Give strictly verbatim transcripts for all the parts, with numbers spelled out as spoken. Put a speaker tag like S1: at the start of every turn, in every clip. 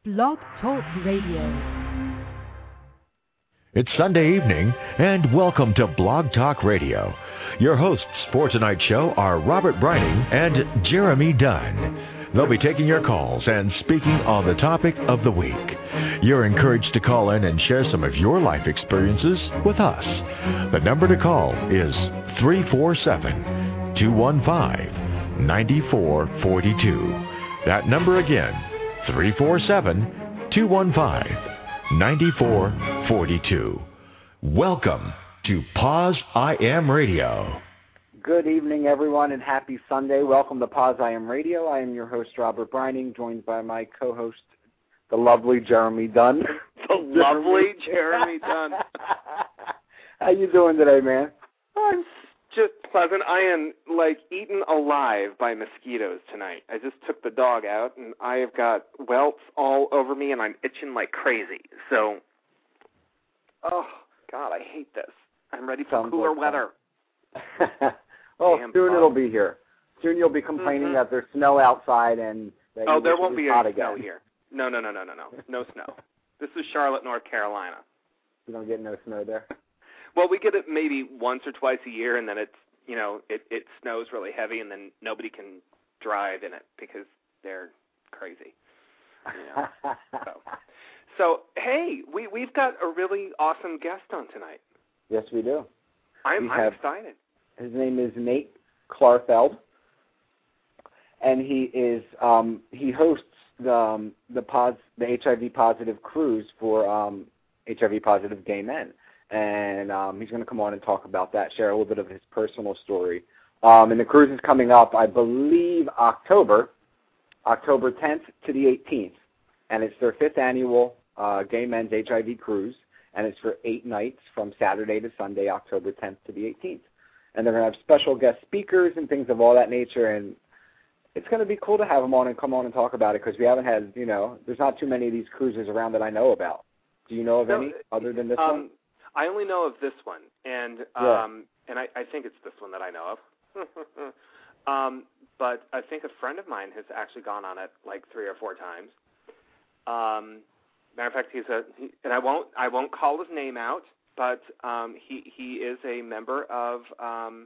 S1: Blog Talk Radio.
S2: It's Sunday evening, and welcome to Blog Talk Radio. Your hosts for tonight's show are Robert Brining and Jeremy Dunn. They'll be taking your calls and speaking on the topic of the week. You're encouraged to call in and share some of your life experiences with us. The number to call is three four seven, two one five, nine four four two. That number again, three four seven, two one five, nine four four two. Welcome to Pause I Am Radio.
S3: Good evening, everyone, and happy Sunday. Welcome to Pause I Am Radio. I am your host, Robert Brining, joined by my co-host, the lovely Jeremy Dunn.
S4: The lovely Jeremy Dunn.
S3: How you doing today, man?
S4: I'm just pleasant. I am, like, eaten alive by mosquitoes tonight. I just took the dog out, and I have got welts all over me, and I'm itching like crazy. So, oh, God, I hate this. I'm ready for
S3: Sounds
S4: cooler
S3: like
S4: weather.
S3: Well,
S4: Damn
S3: soon
S4: bug.
S3: it'll be here. Soon you'll be complaining
S4: Mm-hmm.
S3: that there's snow outside and that
S4: Oh,
S3: you
S4: there
S3: wish it
S4: won't
S3: was
S4: be
S3: hot
S4: any snow
S3: again.
S4: here. No, no, no, no, no, no. No snow. This is Charlotte, North Carolina.
S3: You don't get no snow there?
S4: Well, we get it maybe once or twice a year, and then it's, you know, it, it snows really heavy, and then nobody can drive in it because they're crazy. You know? so, so, hey, we, we've got a really awesome guest on tonight.
S3: Yes, we do.
S4: I'm,
S3: We
S4: I'm
S3: have-
S4: excited.
S3: His name is Nate Klarfeld, and he is um, he hosts the um, the pos the H I V positive cruise for um, H I V positive gay men, and um, he's going to come on and talk about that, share a little bit of his personal story. Um, and the cruise is coming up, I believe, October, October tenth to the eighteenth, and it's their fifth annual uh, gay men's H I V cruise, and it's for eight nights from Saturday to Sunday, October tenth to the eighteenth. And they're going to have special guest speakers and things of all that nature, and it's going to be cool to have them on and come on and talk about it because we haven't had, you know, there's not too many of these cruises around that I know about. Do you know of
S4: No,
S3: any other than this
S4: um,
S3: one?
S4: I only know of this one, and
S3: Yeah.
S4: um, and I, I think it's this one that I know of. um, but I think a friend of mine has actually gone on it like three or four times. Um, matter of fact, he's a, he, and I won't I won't call his name out. But um, he he is a member of um,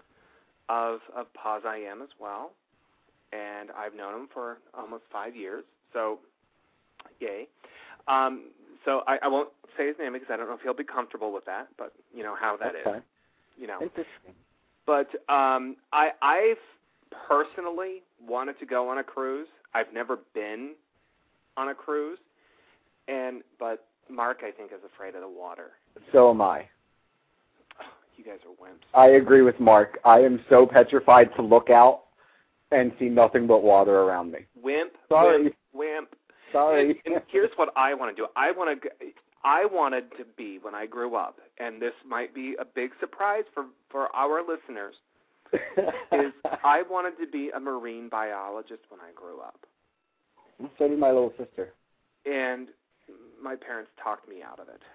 S4: of of Pause I Am as well, and I've known him for almost five years. So, yay! Um, so I, I won't say his name because I don't know if he'll be comfortable with that. But you know how that
S3: Okay.
S4: is, you know.
S3: Interesting.
S4: But um, I I've personally wanted to go on a cruise. I've never been on a cruise, and but Mark I think is afraid of the water.
S3: So am I.
S4: You guys are wimps.
S3: I agree with Mark. I am so petrified to look out and see nothing but water around me.
S4: Wimp.
S3: Sorry.
S4: Wimp. Wimp.
S3: Sorry.
S4: And, and here's what I want to do. I want to. I wanted to be when I grew up, and this might be a big surprise for for our listeners. is I wanted to be a marine biologist when I grew up.
S3: So did my little sister.
S4: And my parents talked me out of it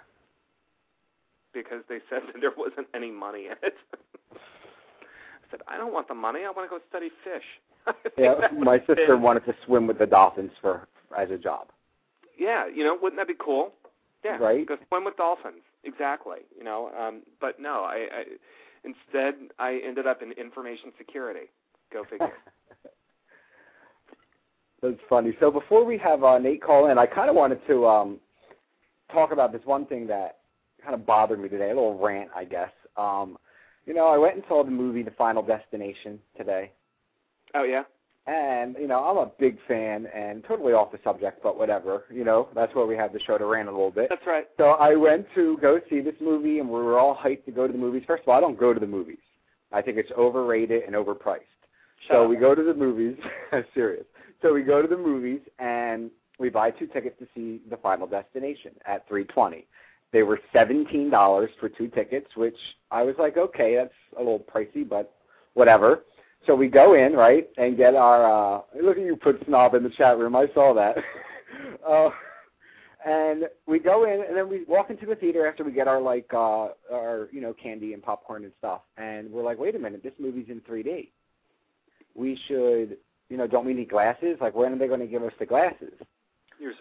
S4: because they said that there wasn't any money in it. I said, I don't want the money. I want to go study fish.
S3: Yeah, my sister wanted to swim with the dolphins for as a job.
S4: Yeah, you know, wouldn't that be cool? Yeah,
S3: Right.
S4: go swim with dolphins. Exactly. You know, um, but no, I, I instead I ended up in information security. Go figure.
S3: That's funny. So before we have uh, Nate call in, I kind of wanted to um, talk about this one thing that kind of bothered me today, a little rant, I guess. Um, you know, I went and saw the movie The Final Destination today.
S4: Oh, yeah?
S3: And, you know, I'm a big fan and totally off the subject, but whatever. You know, that's where we have the show to rant a little bit.
S4: That's right.
S3: So I went to go see this movie, and we were all hyped to go to the movies. First of all, I don't go to the movies. I think it's overrated and overpriced.
S4: Shut
S3: so
S4: up.
S3: we go to the movies. I'm serious. So we go to the movies, and we buy two tickets to see The Final Destination at three twenty. They were seventeen dollars for two tickets, which I was like, okay, that's a little pricey, but whatever. So we go in, right, and get our, uh, look at you put snob in the chat room. I saw that. uh, and we go in, and then we walk into the theater after we get our, like, uh, our, you know, candy and popcorn and stuff. And we're like, wait a minute, this movie's in three D. We should, you know, don't we need glasses? Like, when are they going to give us the glasses?
S4: You're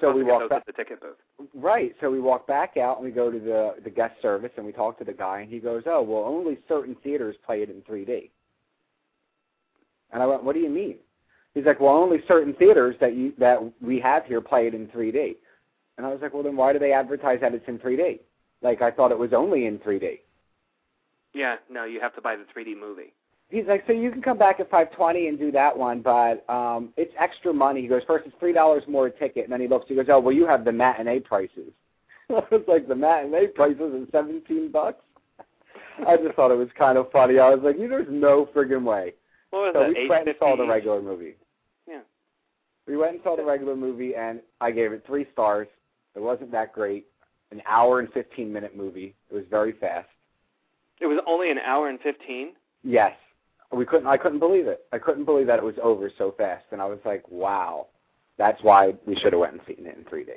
S3: so we walk back
S4: at the ticket booth.
S3: Right. So we walk back out and we go to the the guest service and we talk to the guy and he goes, "Oh, well, only certain theaters play it in three D." And I went, "What do you mean?" He's like, "Well, only certain theaters that you that we have here play it in three D." And I was like, "Well, then why do they advertise that it's in three D? Like, I thought it was only in three D."
S4: Yeah, no, you have to buy the three D movie.
S3: He's like, "So you can come back at five twenty and do that one, but um, it's extra money." He goes, "First, it's three dollars more a ticket." And then he looks, he goes, "Oh, well, you have the matinee prices." I was like, "The matinee prices are seventeen bucks?" I just thought it was kind of funny. I was like, "There's no friggin' way."
S4: What was
S3: so
S4: that,
S3: we went and saw the regular movie.
S4: Yeah.
S3: We went and saw the regular movie, and I gave it three stars. It wasn't that great. An hour and fifteen-minute movie. It was very fast.
S4: It was only an hour and fifteen?
S3: Yes. We couldn't. I couldn't believe it. I couldn't believe that it was over so fast, and I was like, "Wow, that's why we should have went and seen it in three D."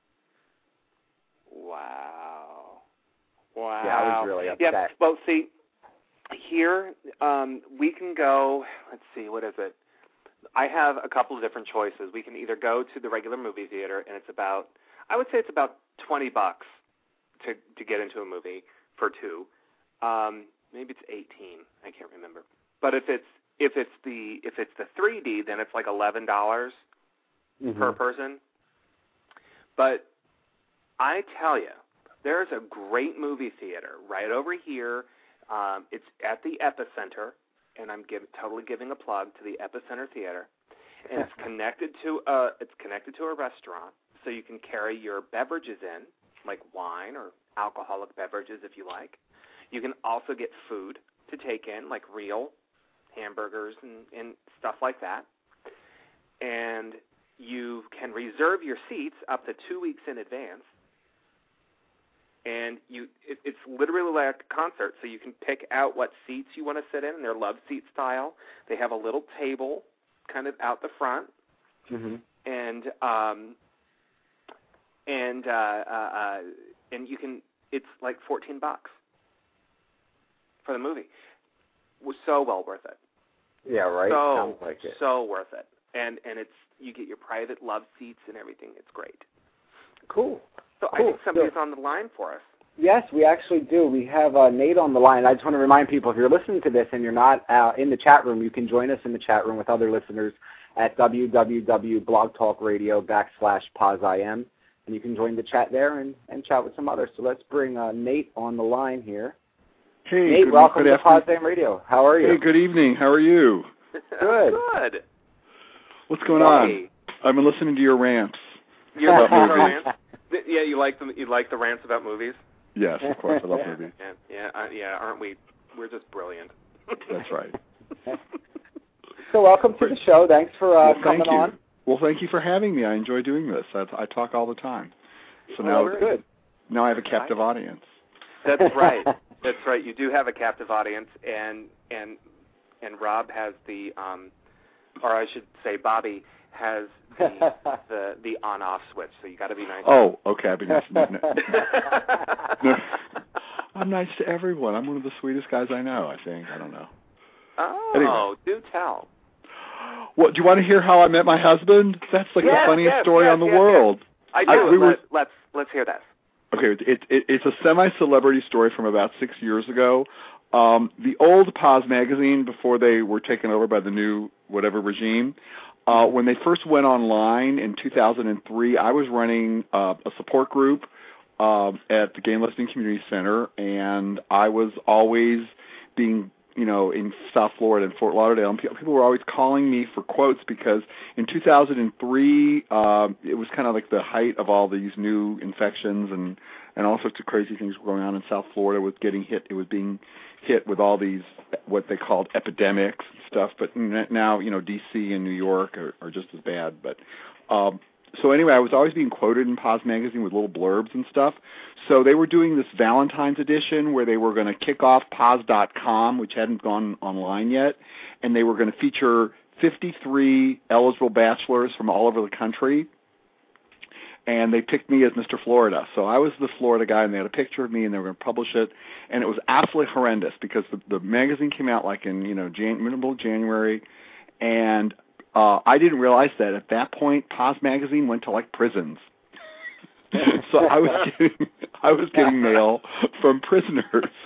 S4: Wow, wow.
S3: Yeah, I was really upset.
S4: Yeah. Well, see, here um, we can go. Let's see, what is it? I have a couple of different choices. We can either go to the regular movie theater, and it's about, I would say it's about twenty bucks to to get into a movie for two. Um, maybe it's eighteen. I can't remember. But if it's if it's the if it's the three D, then it's like eleven dollars
S3: mm-hmm.
S4: per person. But I tell you, there's a great movie theater right over here. Um, it's at the Epicenter, and I'm give, totally giving a plug to the Epicenter Theater. And it's connected to a it's connected to a restaurant, so you can carry your beverages in, like wine or alcoholic beverages if you like. You can also get food to take in, like real hamburgers and, and stuff like that. And you can reserve your seats up to two weeks in advance. And you, it, it's literally like a concert, so you can pick out what seats you want to sit in, and they're love seat style. They have a little table kind of out the front,
S3: mm-hmm.
S4: and um, and uh, uh, uh, and you can. It's like fourteen bucks for the movie. It was so well worth it.
S3: Yeah, right.
S4: So
S3: Sounds like it.
S4: so worth it, and and it's you get your private love seats and everything. It's great.
S3: Cool.
S4: So
S3: cool.
S4: I think somebody's
S3: so,
S4: on the line for us.
S3: Yes, we actually do. We have uh, Nate on the line. I just want to remind people, if you're listening to this and you're not uh, in the chat room, you can join us in the chat room with other listeners at www.blogtalkradio backslash PAUSEIM, and you can join the chat there and, and chat with some others. So let's bring uh, Nate on the line here.
S5: Hey,
S3: Nate,
S5: good,
S3: welcome
S5: good
S3: to PAUSEIM Radio. How are you?
S5: Hey, good evening. How are you?
S3: Good.
S4: Good.
S5: What's going
S4: hey.
S5: on? I've been listening to your rants.
S4: You're listening to rants? Yeah, you like the you like the rants about movies?
S5: Yes, of course. I love movies.
S4: Yeah, yeah, uh, yeah. Aren't we? We're just brilliant.
S5: That's right.
S3: So welcome to the show. Thanks for uh,
S5: well,
S3: coming
S5: thank you.
S3: on.
S5: Well, thank you for having me. I enjoy doing this. I, I talk all the time. So
S3: well,
S5: now,
S3: good.
S5: now I have a captive audience.
S4: That's right. That's right. You do have a captive audience, and and and Rob has the, um, or I should say, Bobby has the the, the on-off switch. So you got to be nice.
S5: Oh, okay. I'll be nice. No, no. No. I'm nice to everyone. I'm one of the sweetest guys I know. I think. I don't know.
S4: Oh,
S5: anyway.
S4: do tell.
S5: What, do you want to hear how I met my husband? That's like
S4: yes,
S5: the funniest
S4: yes,
S5: story
S4: yes,
S5: on the
S4: yes,
S5: world.
S4: Yes. I do.
S5: I, we
S4: Let,
S5: were,
S4: let's let's hear that.
S5: Okay, it, it, it's a semi-celebrity story from about six years ago. Um, the old Paz magazine, before they were taken over by the new whatever regime, uh, when they first went online in two thousand three, I was running uh, a support group uh, at the Gay and Lesbian Community Center, and I was always being, you know, in South Florida and Fort Lauderdale, and people were always calling me for quotes because in two thousand three, uh, it was kind of like the height of all these new infections and, and all sorts of crazy things were going on in South Florida with getting hit. It was being hit with all these, what they called epidemics and stuff, but now, you know, D C and New York are, are just as bad. But um, so anyway, I was always being quoted in Paz magazine with little blurbs and stuff. So they were doing this Valentine's edition where they were going to kick off Paz dot com, which hadn't gone online yet, and they were going to feature fifty-three eligible bachelors from all over the country. And they picked me as Mister Florida. So I was the Florida guy, and they had a picture of me, and they were going to publish it. And it was absolutely horrendous because the, the magazine came out like in, you know, Jan- middle of January, and uh, I didn't realize that at that point, Paz Magazine went to like prisons. So I was getting I was getting mail from prisoners.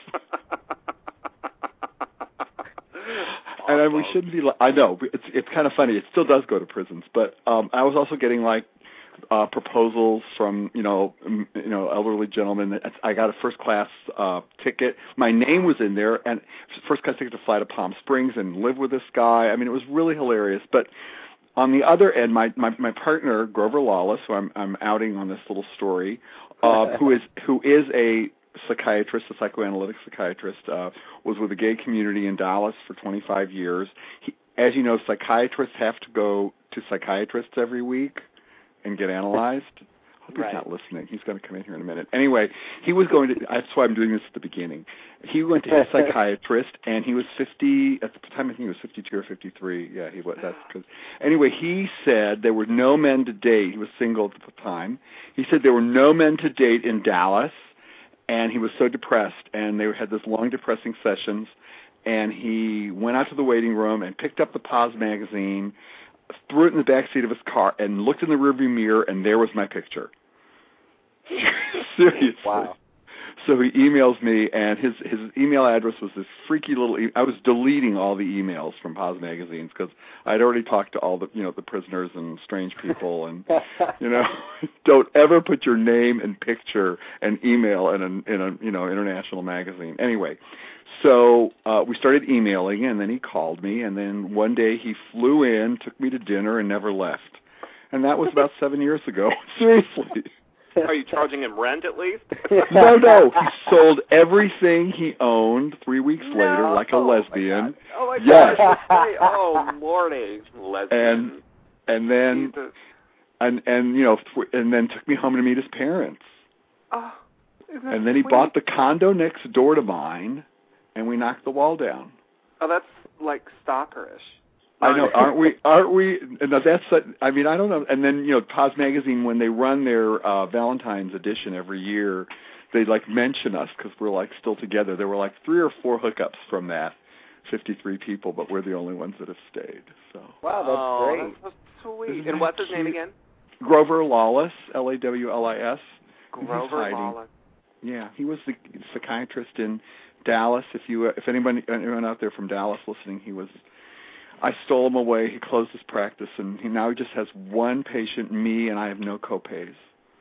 S5: And I, we shouldn't be. I know it's it's kind of funny. It still does go to prisons, but um, I was also getting like uh, proposals from you know m- you know elderly gentlemen. I got a first class uh, ticket. My name was in there, and first class ticket to fly to Palm Springs and live with this guy. I mean, it was really hilarious. But on the other end, my my, my partner Grover Lawless, who I'm I'm outing on this little story, uh, who is who is a psychiatrist, a psychoanalytic psychiatrist, uh, was with the gay community in Dallas for twenty-five years. He, as you know, psychiatrists have to go to psychiatrists every week and get analyzed. I hope
S4: right.
S5: he's not listening. He's going to come in here in a minute. Anyway, he was going to, that's why I'm doing this at the beginning. He went to his psychiatrist, and he was fifty, at the time I think he was fifty-two or fifty-three. Yeah, he was. That's because, anyway, he said there were no men to date. He was single at the time. He said there were no men to date in Dallas. And he was so depressed, and they had this long, depressing sessions, and he went out to the waiting room and picked up the Paz magazine, threw it in the back seat of his car, and looked in the rearview mirror, and there was my picture. Seriously.
S3: Wow.
S5: So he emails me, and his his email address was this freaky little. E- I was deleting all the emails from Paz magazines because I'd already talked to all the you know the prisoners and strange people, and you know, don't ever put your name and picture and email in a in a you know international magazine. Anyway, so uh, we started emailing, and then he called me, and then one day he flew in, took me to dinner, and never left. And that was about seven years ago. Seriously.
S4: Are you charging him rent at least?
S5: No, no. He sold everything he owned three weeks
S4: no.
S5: later, like a
S4: oh
S5: lesbian.
S4: Oh my
S5: yes.
S4: God! Oh Lordy, lesbian.
S5: And and then
S4: Jesus.
S5: and and you know th- and then took me home to meet his parents.
S4: Oh, isn't that
S5: and then he
S4: sweet?
S5: bought the condo next door to mine, and we knocked the wall down.
S4: Oh, that's like stalkerish.
S5: I know, aren't we? Aren't we? No, that's. I mean, I don't know. And then you know, Paz Magazine, when they run their uh, Valentine's edition every year, they like mention us because we're like still together. There were like three or four hookups from that, fifty-three people, but we're the only ones that have stayed. So.
S3: Wow, that's
S4: oh,
S3: great.
S4: That's so sweet.
S5: Isn't
S4: and what's his
S5: cute?
S4: name again?
S5: Grover Lawless, L A W L I S.
S4: Grover Lawless.
S5: Yeah, he was the psychiatrist in Dallas. If you, if anybody, anyone out there from Dallas listening, he was. I stole him away. He closed his practice, and he now just has one patient, me, and I have no copays.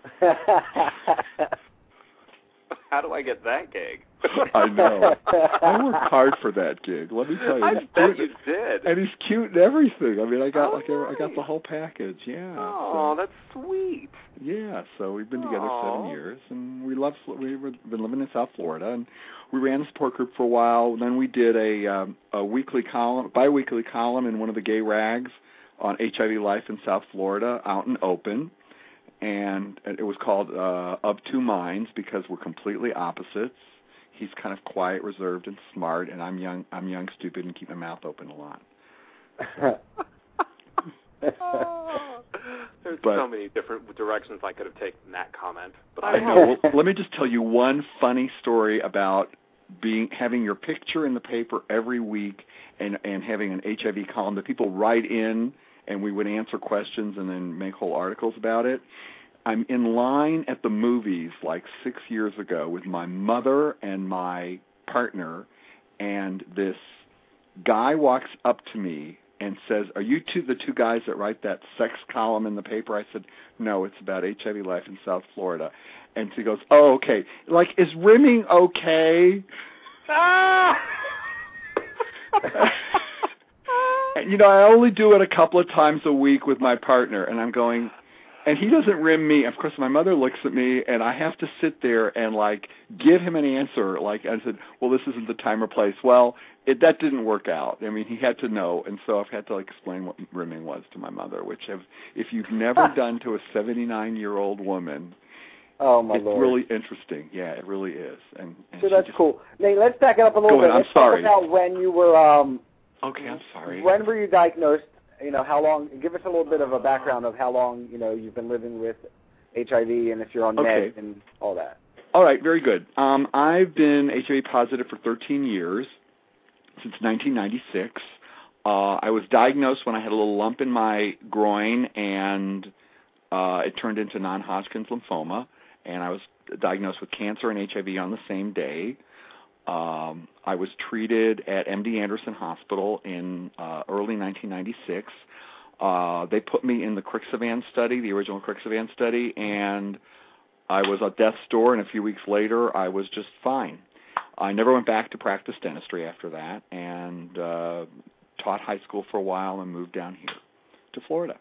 S4: How do I get that gig?
S5: I know. I worked hard for that gig. Let me tell you.
S4: I
S5: He's
S4: bet
S5: cute,
S4: you did.
S5: And he's cute and everything. I mean, I got
S4: oh,
S5: like every, I got
S4: nice.
S5: the whole package. Yeah.
S4: Oh,
S5: so.
S4: that's sweet.
S5: Yeah. So we've been together
S4: Aww.
S5: seven years, and we love. We've been living in South Florida, and we ran a support group for a while. Then we did a um, a weekly column, bi-weekly column in one of the gay rags on H I V life in South Florida, out and open. And it was called uh, Of Two Minds because we're completely opposites. He's kind of quiet, reserved, and smart, and I'm young, I'm young, stupid, and keep my mouth open a lot.
S4: Oh, there's
S5: But-
S4: so many different directions I could have taken that comment. But I,
S5: I know. Well, let me just tell you one funny story about being having your picture in the paper every week and and having an H I V column that people write in, and we would answer questions and then make whole articles about it. I'm in line at the movies like six years ago with my mother and my partner, and this guy walks up to me and says, "Are you two the two guys that write that sex column in the paper?" I said, "No, it's about H I V life in South Florida." And she goes, "Oh, okay. Like, is rimming okay?"
S4: Ah!
S5: And, you know, I only do it a couple of times a week with my partner, and I'm going, and he doesn't rim me. Of course, my mother looks at me, and I have to sit there and, like, give him an answer. Like, I said, well, this isn't the time or place. Well, it, that didn't work out. I mean, he had to know, and so I've had to, like, explain what rimming was to my mother, which have, if you've never done to a seventy-nine-year-old woman,
S3: oh, my
S5: it's
S3: Lord.
S5: really interesting. Yeah, it really is. And, and
S3: So
S5: she
S3: that's
S5: just,
S3: cool. Nate, let's back it up a little
S5: Go
S3: bit.
S5: ahead, I'm
S3: Let's
S5: sorry.
S3: talk about when you were, um,
S5: Okay, I'm sorry.
S3: when were you diagnosed? You know, how long, give us a little bit of a background of how long, you know, you've been living with H I V and if you're on
S5: Okay.
S3: meds and all that.
S5: All right, very good. Um, I've been H I V positive for thirteen years, since nineteen ninety-six. Uh, I was diagnosed when I had a little lump in my groin, and uh, it turned into non-Hodgkin's lymphoma, and I was diagnosed with cancer and H I V on the same day. Um, I was treated at M D Anderson Hospital in uh, early nineteen ninety-six. Uh, they put me in the Crixivan study, the original Crixivan study, and I was at death's door, and a few weeks later, I was just fine. I never went back to practice dentistry after that, and uh, taught high school for a while and moved down here to Florida.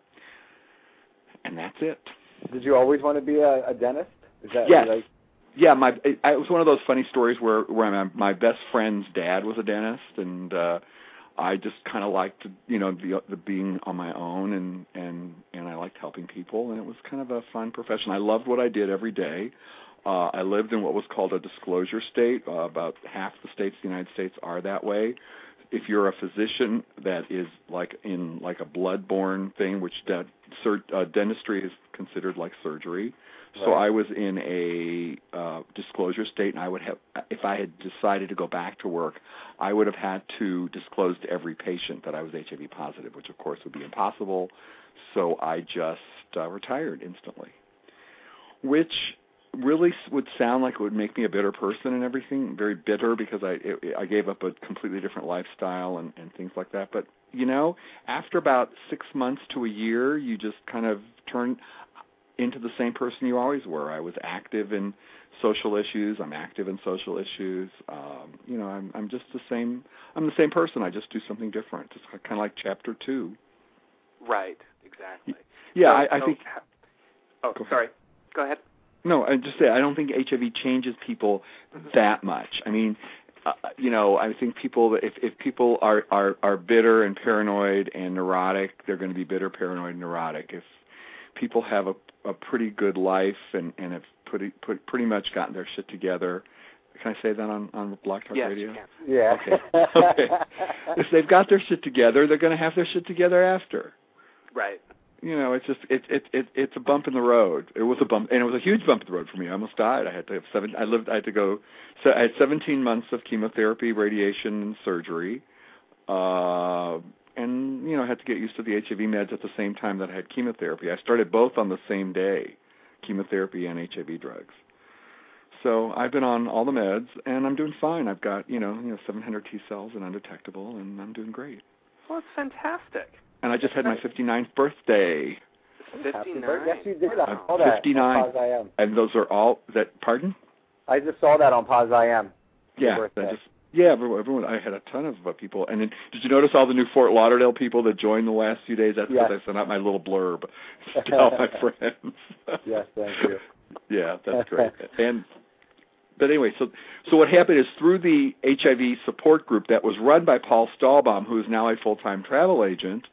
S5: And that's it.
S3: Did you always want to be a, a dentist? Is that
S5: yes.
S3: Like...
S5: Yeah, my it, it was one of those funny stories where where my, my best friend's dad was a dentist, and uh, I just kind of liked, you know, the, the being on my own, and, and, and I liked helping people, and it was kind of a fun profession. I loved what I did every day. Uh, I lived in what was called a disclosure state. Uh, about half the states in the United States are that way. If you're a physician that is like in like a blood-borne thing, which de- sur- uh, dentistry is considered like surgery. So
S3: Right.
S5: I was in a uh, disclosure state, and I would have, if I had decided to go back to work, I would have had to disclose to every patient that I was H I V positive, which of course would be impossible. So I just uh, retired instantly, which really would sound like it would make me a bitter person and everything, very bitter because I it, I gave up a completely different lifestyle and, and things like that. But, you know, after about six months to a year, you just kind of turn into the same person you always were. I was active in social issues. I'm active in social issues. Um, you know, I'm, I'm just the same. I'm the same person. I just do something different. It's kind of like chapter two.
S4: Right. Exactly.
S5: Yeah,
S4: so,
S5: I, I
S4: so,
S5: think.
S4: Oh,
S5: go
S4: sorry. Go ahead.
S5: No, I just say I don't think H I V changes people that much. I mean, uh, you know, I think people if if people are, are are bitter and paranoid and neurotic, they're going to be bitter, paranoid, and neurotic. If people have a, a pretty good life and, and have pretty put, pretty much gotten their shit together. Can I say that on, on Blog Talk
S4: yes,
S5: Radio?
S4: Yes,
S3: Yeah.
S5: Okay. okay. If they've got their shit together, they're going to have their shit together after.
S4: Right.
S5: You know, it's just it it it it's a bump in the road. It was a bump, and it was a huge bump in the road for me. I almost died. I had to have seven. I lived. I had to go. So I had seventeen months of chemotherapy, radiation, and surgery. Uh, and, you know, I had to get used to the H I V meds at the same time that I had chemotherapy. I started both on the same day, chemotherapy and H I V drugs. So I've been on all the meds, and I'm doing fine. I've got, you know, you know, seven hundred T cells and undetectable, and I'm doing great.
S4: Well, it's fantastic.
S5: And I just had my fifty-ninth birthday.
S4: fifty-nine?
S3: Yes, you did. I
S5: I'm
S3: saw that
S5: fifty-nine.
S3: on Paz I M.
S5: And those are all, is that, pardon?
S3: I just saw that on Paz I M.
S5: Yeah,
S3: birthday.
S5: I just, yeah, everyone, everyone. I had a ton of uh, people. And then, did you notice all the new Fort Lauderdale people that joined the last few days? That's because
S3: Yes.
S5: I sent out my little blurb to all my friends.
S3: Yes, thank you.
S5: Yeah, that's great. And but anyway, so so what happened is through the H I V support group that was run by Paul Stahlbaum, who is now a full-time travel agent,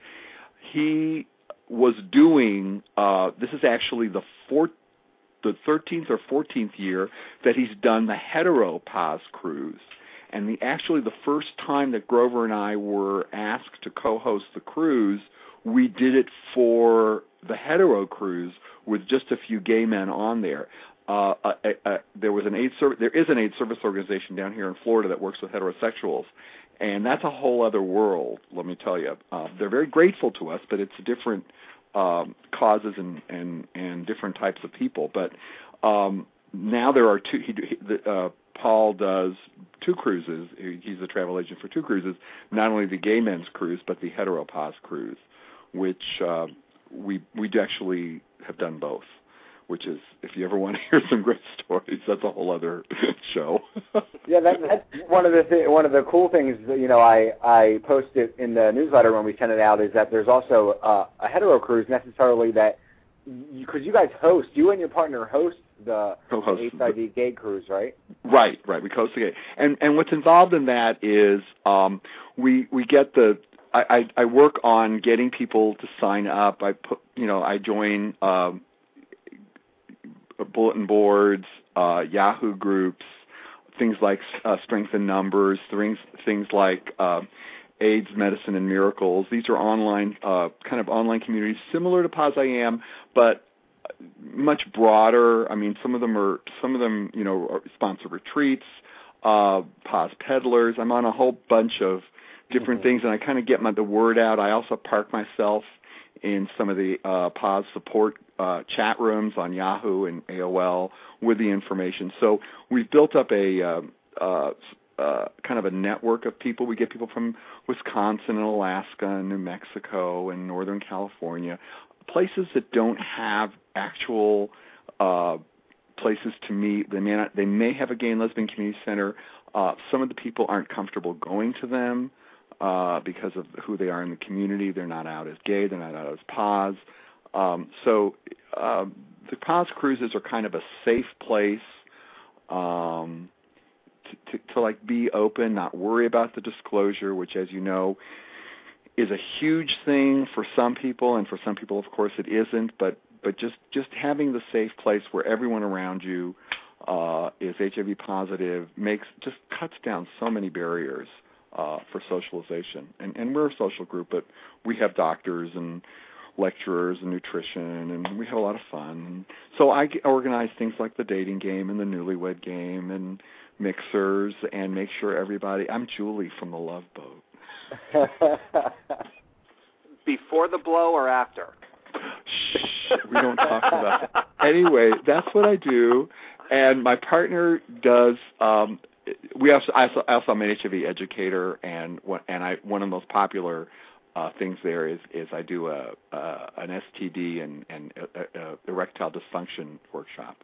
S5: he was doing. Uh, this is actually the fourth, the thirteenth or fourteenth year that he's done the hetero Paz cruise. And the actually the first time that Grover and I were asked to co-host the cruise, we did it for the hetero cruise with just a few gay men on there. Uh, uh, uh, there was an AIDS service, there is an AIDS service organization down here in Florida that works with heterosexuals, and that's a whole other world. Let me tell you, uh, they're very grateful to us, but it's different um, causes and, and and different types of people. But um, now there are two. He, he, the, uh, Paul does two cruises. He's a travel agent for two cruises, not only the gay men's cruise, but the hetero Paz cruise, which uh, we we actually have done both, which is, if you ever want to hear some great stories, that's a whole other show.
S3: Yeah, that, that's one of the th- one of the cool things that, you know, I, I posted in the newsletter when we sent it out is that there's also uh, a hetero cruise necessarily that, because you, you guys host, you and your partner host the, the H I V gay cruise, right?
S5: Right, right. We host the gay, and and what's involved in that is um, we we get the. I, I I work on getting people to sign up. I put you know I join um, bulletin boards, uh, Yahoo groups, things like uh, Strength in Numbers, things things like uh, AIDS Medicine and Miracles. These are online uh, kind of online communities similar to Paz I Am, but much broader. I mean, some of them are, some of them, you know, sponsor retreats, uh, Paz peddlers. I'm on a whole bunch of different
S3: mm-hmm.
S5: things, and I kind of get my, the word out. I also park myself in some of the uh, P O Z support uh, chat rooms on Yahoo and A O L with the information. So we've built up a uh, uh, uh, kind of a network of people. We get people from Wisconsin and Alaska and New Mexico and Northern California, places that don't have actual uh, places to meet. They may not, they may have a gay and lesbian community center. Uh, some of the people aren't comfortable going to them uh, because of who they are in the community. They're not out as gay. They're not out as P O Z. Um, so uh, the P O Z cruises are kind of a safe place um, to, to, to like be open, not worry about the disclosure, which, as you know, is a huge thing for some people, and for some people, of course, it isn't. But but just just having the safe place where everyone around you uh, is H I V positive makes just cuts down so many barriers uh, for socialization. And and we're a social group, but we have doctors and lecturers and nutrition, and we have a lot of fun. And so I organize things like the dating game and the newlywed game and mixers, and make sure everybody. I'm Julie from the Love Boat.
S4: Before the blow or after?
S5: Shh, we don't talk about that. Anyway, that's what I do, and my partner does. Um, we also, I also, I also am an H I V educator, and what, and I one of the most popular uh, things there is is I do a, a an S T D and and a, a erectile dysfunction workshop.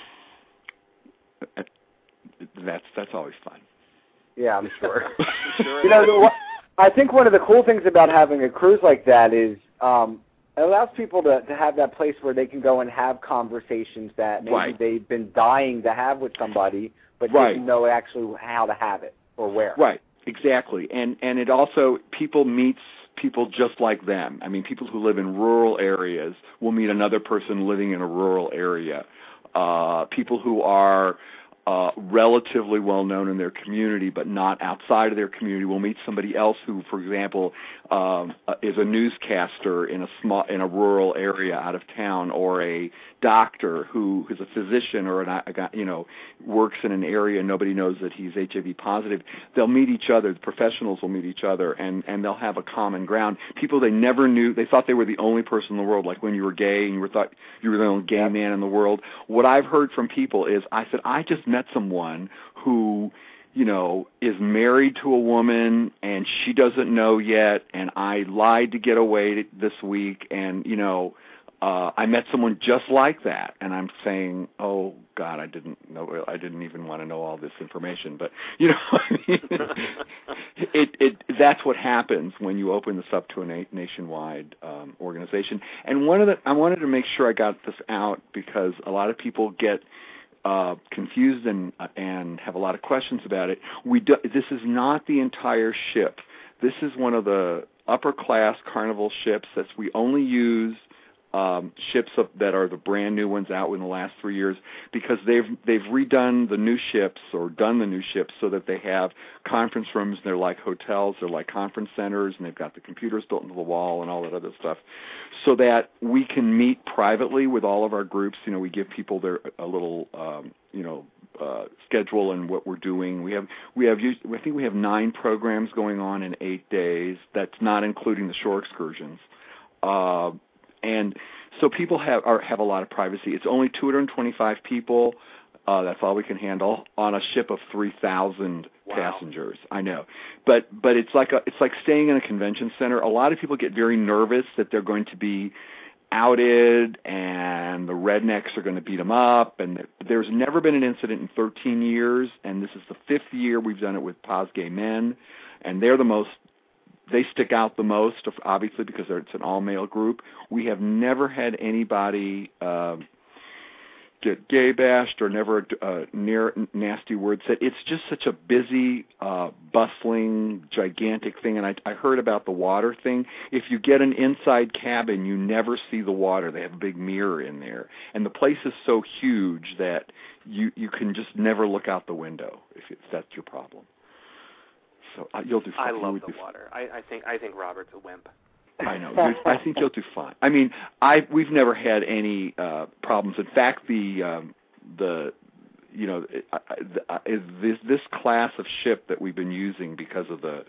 S5: That's that's always fun.
S3: Yeah, I'm sure.
S4: Sure
S3: you know, the, I think one of the cool things about having a cruise like that is um, it allows people to, to have that place where they can go and have conversations that maybe
S5: right.
S3: they've been dying to have with somebody, but
S5: right.
S3: didn't know actually how to have it or where.
S5: Right, exactly. And and it also, people meet people just like them. I mean, people who live in rural areas will meet another person living in a rural area. Uh, people who are Uh, relatively well known in their community, but not outside of their community, will meet somebody else who, for example, um, uh, is a newscaster in a small, in a rural area out of town, or a doctor who is a physician, or an, a, you know, works in an area and nobody knows that he's H I V positive. They'll meet each other. The professionals will meet each other, and and they'll have a common ground. People they never knew. They thought they were the only person in the world. Like when you were gay and you were thought you were the only gay man in the world. What I've heard from people is, I said, I just met someone who, you know, is married to a woman and she doesn't know yet, and I lied to get away this week, and, you know, uh, I met someone just like that, and I'm saying, oh, God, I didn't know, I didn't even want to know all this information, but, you know, I mean, it, it, that's what happens when you open this up to a na- nationwide um, organization. And one of the, I wanted to make sure I got this out, because a lot of people get Uh, confused and uh, and have a lot of questions about it. We do, this is not the entire ship. This is one of the upper class Carnival ships. That's we only use um, ships of, that are the brand new ones out in the last three years, because they've they've redone the new ships, or done the new ships, so that they have conference rooms. They're like hotels. They're like conference centers, and they've got the computers built into the wall and all that other stuff, so that we can meet privately with all of our groups. You know, we give people their a little um, you know uh, schedule and what we're doing. We have we have I think we have nine programs going on in eight days. That's not including the shore excursions. Uh, And so people have are, have a lot of privacy. It's only two hundred twenty-five people. Uh, that's all we can handle on a ship of three thousand
S4: wow.
S5: passengers. I know, but but it's like a, it's like staying in a convention center. A lot of people get very nervous that they're going to be outed and the rednecks are going to beat them up. And there's never been an incident in thirteen years, and this is the fifth year we've done it with P O Z Gay Men, and they're the most. They stick out the most, obviously, because it's an all-male group. We have never had anybody uh, get gay bashed, or never a uh, near nasty word said. It's just such a busy, uh, bustling, gigantic thing. And I, I heard about the water thing. If you get an inside cabin, you never see the water. They have a big mirror in there. And the place is so huge that you, you can just never look out the window if, if that's your problem. So uh, you'll do fine.
S4: I love the
S5: do
S4: water. I, I think I think Robert's a wimp.
S5: I know. I think you'll do fine. I mean, I we've never had any uh, problems. In fact, the um, the you know uh, uh, this this class of ship that we've been using because of the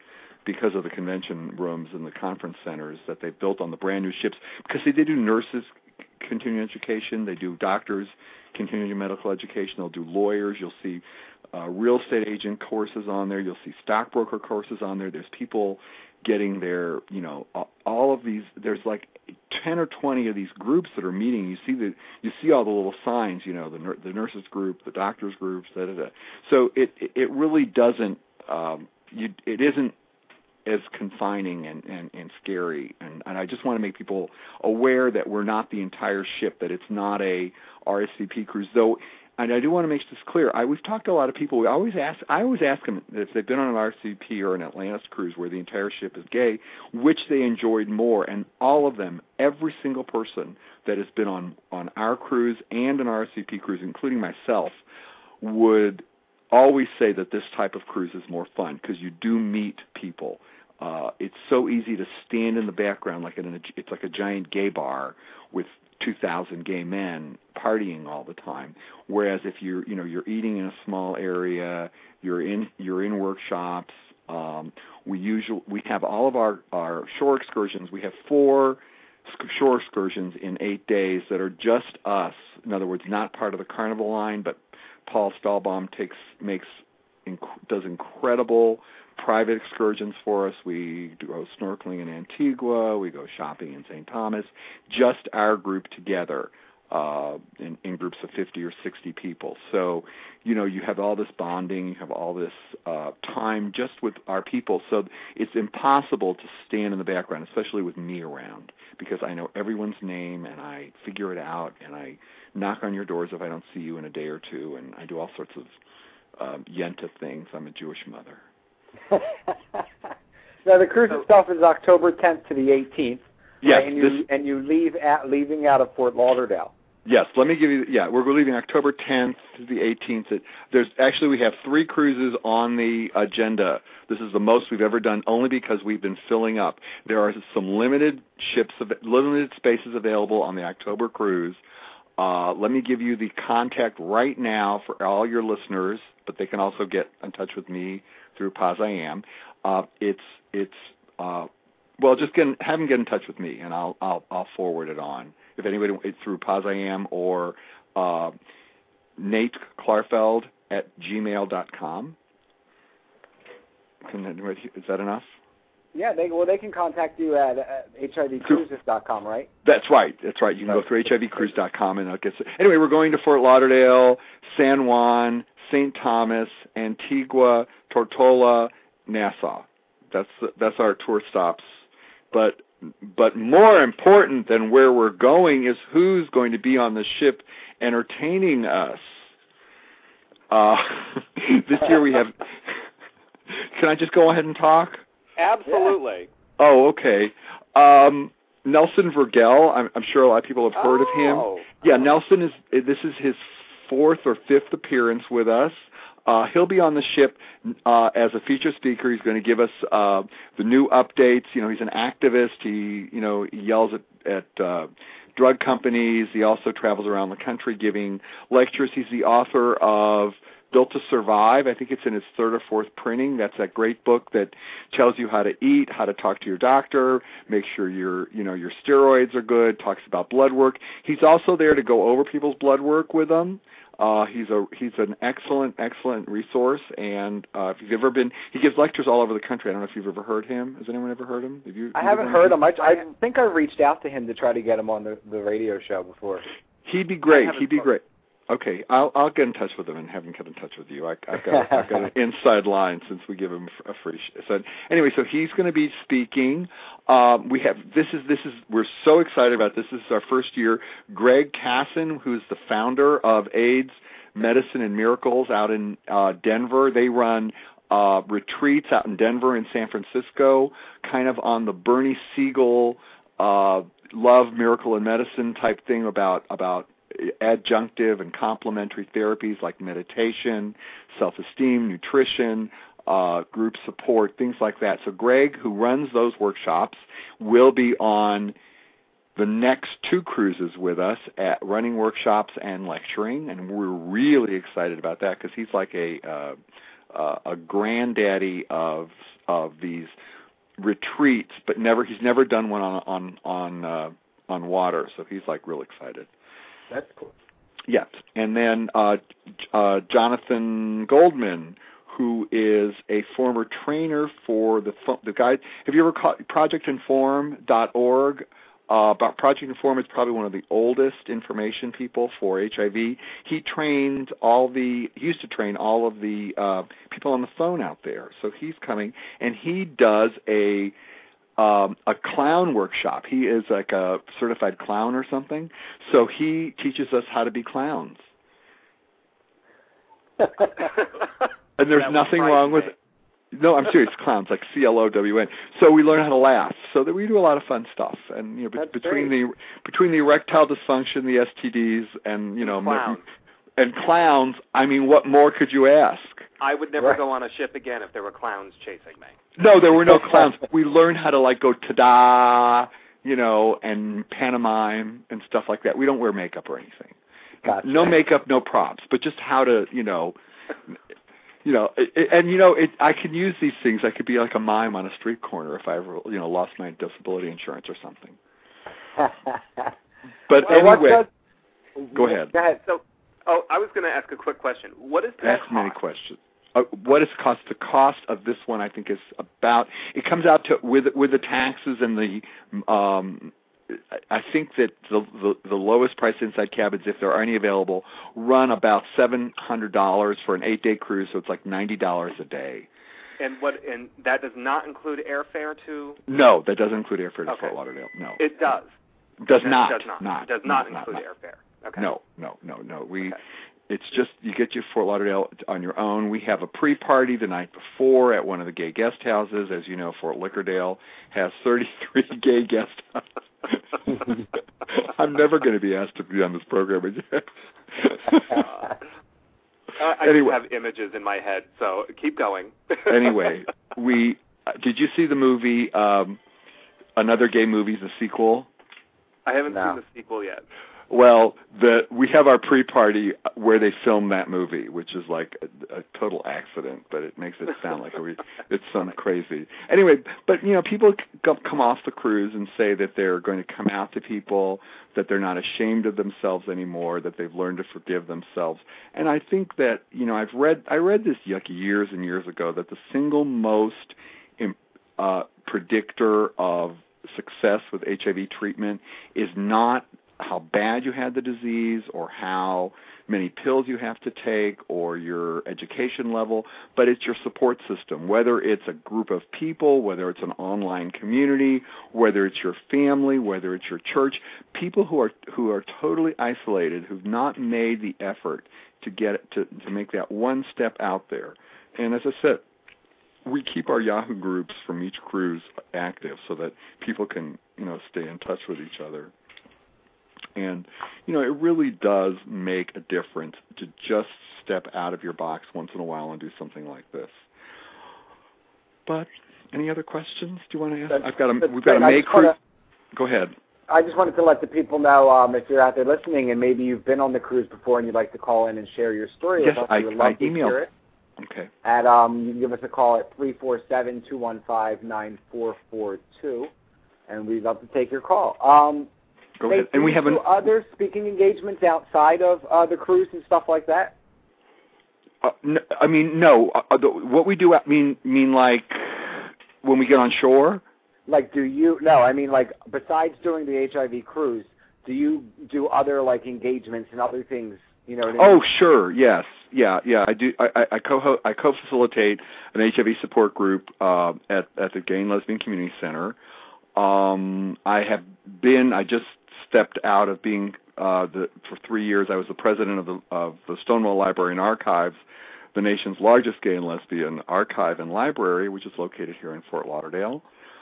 S5: because of the convention rooms and the conference centers that they've built on the brand new ships, because they, they do nurses continuing education, they do doctors continuing medical education, they'll do lawyers, you'll see uh, real estate agent courses on there, you'll see stockbroker courses on there, there's people getting their, you know, all of these, there's like ten or twenty of these groups that are meeting. You see the, you see all the little signs, you know, the the nurses group, the doctors groups, da da da. So it it really doesn't, um, you, it isn't as confining and, and, and scary. And, and I just want to make people aware that we're not the entire ship, that it's not a R S V P cruise, though. And I do want to make this clear. I, we've talked to a lot of people. We always ask. I always ask them if they've been on an R S V P or an Atlantis cruise where the entire ship is gay, which they enjoyed more. And all of them, every single person that has been on, on our cruise and an R S V P cruise, including myself, would always say that this type of cruise is more fun because you do meet people. Uh, it's so easy to stand in the background like in a, it's like a giant gay bar with two thousand gay men partying all the time. Whereas if you're, you know, you're eating in a small area, you're in, you're in workshops. Um, we usually we have all of our, our shore excursions. We have four shore excursions in eight days that are just us. In other words, not part of the Carnival line, but Paul Stahlbaum takes makes inc- does incredible private excursions for us. We go snorkeling in Antigua. We go shopping in Saint Thomas. Just our group together uh, in, in groups of fifty or sixty people. So, you know, you have all this bonding. You have all this uh, time just with our people. So it's impossible to stand in the background, especially with me around, because I know everyone's name and I figure it out and I knock on your doors if I don't see you in a day or two, and I do all sorts of um, yenta things. I'm a Jewish mother.
S3: Now the cruise itself is October tenth to the eighteenth.
S5: Yes,
S3: right? and you
S5: this,
S3: and you leave at leaving out of Fort Lauderdale.
S5: Yes, let me give you. Yeah, we're leaving October tenth to the eighteenth. There's actually we have three cruises on the agenda. This is the most we've ever done, only because we've been filling up. There are some limited ships, limited spaces available on the October cruise. Uh, let me give you the contact right now for all your listeners, but they can also get in touch with me through Paz-I-Am. Uh, it's it's uh, well, just get, have them get in touch with me, and I'll I'll, I'll forward it on. If anybody it's through Paz-I-Am or uh, Nate Klarfeld at gmail dot com. Can, is that enough?
S3: Yeah, they well they can contact you at uh, H I V cruises dot com, right?
S5: That's right. That's right. You can go through H I V cruise dot com and it gets. Anyway, we're going to Fort Lauderdale, San Juan, Saint Thomas, Antigua, Tortola, Nassau. That's that's our tour stops. But but more important than where we're going is who's going to be on the ship entertaining us. Uh, this year we have. Can I just go ahead and talk?
S4: Absolutely.
S3: Yeah.
S5: Oh, okay. Um, Nelson Vergel, I'm, I'm sure a lot of people have heard
S3: oh.
S5: of him. Yeah, Nelson is. This is his fourth or fifth appearance with us. Uh, he'll be on the ship uh, as a feature speaker. He's going to give us uh, the new updates. You know, he's an activist. He, you know, he yells at, at uh, drug companies. He also travels around the country giving lectures. He's the author of Built to Survive. I think it's in his third or fourth printing. That's that great book that tells you how to eat, how to talk to your doctor, make sure your, you know, your steroids are good, talks about blood work. He's also there to go over people's blood work with them. Uh, he's a he's an excellent, excellent resource, and uh, if you've ever been, he gives lectures all over the country. I don't know if you've ever heard him. Has anyone ever heard him? Have you?
S3: I haven't heard him. I, I think I reached out to him to try to get him on the, the radio show before.
S5: He'd be great. He'd be great. Okay, I'll I'll get in touch with him and have him get in touch with you. I, I've got I've got an inside line since we give him a free. Sh- so anyway, so he's going to be speaking. Um, we have this is this is we're so excited about this. This is our first year. Greg Casson, who's the founder of AIDS Medicine and Miracles out in uh, Denver, they run uh, retreats out in Denver and San Francisco, kind of on the Bernie Siegel uh, love, miracle, and medicine type thing about about. adjunctive and complementary therapies like meditation, self-esteem, nutrition, uh, group support, things like that. So Greg, who runs those workshops, will be on the next two cruises with us at running workshops and lecturing, and we're really excited about that because he's like a uh, uh, a granddaddy of of these retreats, but never he's never done one on on on uh, on water. So he's like real excited.
S3: That's cool.
S5: Yes, and then uh, uh, Jonathan Goldman, who is a former trainer for the the guy. Have you ever caught project inform dot org? Uh, about Project Inform is probably one of the oldest information people for H I V. He trained all the, he used to train all of the uh, people on the phone out there. So he's coming, and he does a um, a clown workshop. He is like a certified clown or something. So he teaches us how to be clowns. And there's nothing wrong with it. No, I'm serious. Clowns, like C L O W N. So we learn how to laugh. So that we do a lot of fun stuff. And you know,
S3: That's
S5: between
S3: great.
S5: the between the erectile dysfunction, the S T Ds, and you know,
S4: Clowns.
S5: and clowns. I mean, what more could you ask?
S4: I would never
S3: Right.
S4: go on a ship again if there were clowns chasing me.
S5: No, there were no clowns. We learned how to like go ta-da, you know, and pantomime and stuff like that. We don't wear makeup or anything.
S3: Gotcha.
S5: No makeup, no props, but just how to, you know. You know, it, and you know, it, I can use these things. I could be like a mime on a street corner if I ever, you know, lost my disability insurance or something. But
S3: Well, what
S5: anyway,
S3: does-
S5: go ahead.
S3: Go ahead.
S4: So, oh, I was going to ask a quick question. What is that
S5: Ask many
S4: cost?
S5: questions. Uh, what is cost? The cost of this one, I think, is about. It comes out to with with the taxes and the. Um, I think that the, the the lowest price inside cabins, if there are any available, run about seven hundred dollars for an eight day cruise. So it's like ninety dollars a day.
S4: And what? And that does not include airfare to.
S5: No, that doesn't include airfare to
S4: Okay.
S5: Fort Lauderdale. No,
S4: It does.
S5: does
S4: It
S5: not.
S4: Does not.
S5: Not.
S4: It does not
S5: no,
S4: include
S5: not,
S4: airfare. Okay.
S5: No, no, no, no. We.
S4: Okay.
S5: It's just you get to Fort Lauderdale on your own. We have a pre-party the night before at one of the gay guest houses. As you know, Fort Lickerdale has thirty-three gay guest houses. I'm never going to be asked to be on this program again.
S4: Uh, I
S5: Anyway.
S4: just have images in my head, so keep going.
S5: Anyway, we uh, did you see the movie um, Another Gay Movie, the sequel?
S4: I haven't
S3: No.
S4: seen the sequel yet.
S5: Well, the we have our pre-party where they film that movie, which is like a, a total accident, but it makes it sound like we, it's some crazy. Anyway, but you know, people c- come off the cruise and say that they're going to come out to people, that they're not ashamed of themselves anymore, that they've learned to forgive themselves. And I think that, you know, I've read I read this yucky years and years ago that the single most uh, predictor of success with H I V treatment is not how bad you had the disease or how many pills you have to take or your education level, but it's your support system, whether it's a group of people, whether it's an online community, whether it's your family, whether it's your church, people who are who are totally isolated, who've not made the effort to get to, to make that one step out there. And as I said, we keep our Yahoo groups from each cruise active so that people can, you know, stay in touch with each other. And, you know, it really does make a difference to just step out of your box once in a while and do something like this. But any other questions? Do you want to ask?
S3: That's,
S5: I've got a,
S3: that's
S5: we've got a
S3: great. I
S5: May
S3: just wanna-
S5: cruise. Go ahead.
S3: I just wanted to let the people know, um, if you're out there listening and maybe you've been on the cruise before and you'd like to call in and share your story
S5: Yes,
S3: with us,
S5: I-
S3: we would love
S5: I
S3: to
S5: emailed.
S3: hear it.
S5: Okay.
S3: At, um, you can give us a call at three four seven, two one five, nine four four two, and we'd love to take your call. Um,
S5: Go
S3: Nate,
S5: ahead. And
S3: do
S5: we
S3: you
S5: have an,
S3: do other speaking engagements outside of uh, the cruise and stuff like that?
S5: uh, n- I mean, no. Uh, the, what we do, I mean, mean like when we get on shore?
S3: Like, do you, no, I mean, like, besides doing the H I V cruise, do you do other, like, engagements and other things, you know what I mean?
S5: Oh, sure. Yes. Yeah. Yeah. I do. I, I, I co I co-facilitate an H I V support group uh, at at the Gay and Lesbian Community Center. Um, I have been. I just stepped out of being uh, the for three years. I was the president of the of the Stonewall Library and Archives, the nation's largest gay and lesbian archive and library, which is located here in Fort Lauderdale.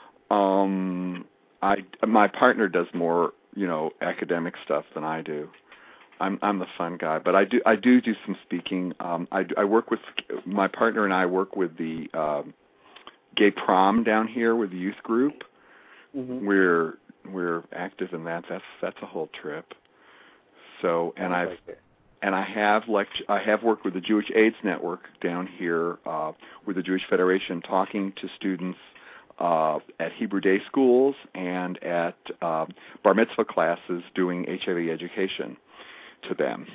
S5: Um, I my partner does more, you know, academic stuff than I do. I'm I'm the fun guy, but I do I do do some speaking. Um, I I work with my partner and I work with the um, gay prom down here with the youth group.
S3: Mm-hmm.
S5: We're we're active in that. That's that's a whole trip. So and I've
S3: Like it.
S5: and I have lect- I have worked with the Jewish AIDS Network down here uh, with the Jewish Federation, talking to students uh, at Hebrew day schools and at uh, bar mitzvah classes doing H I V education to them.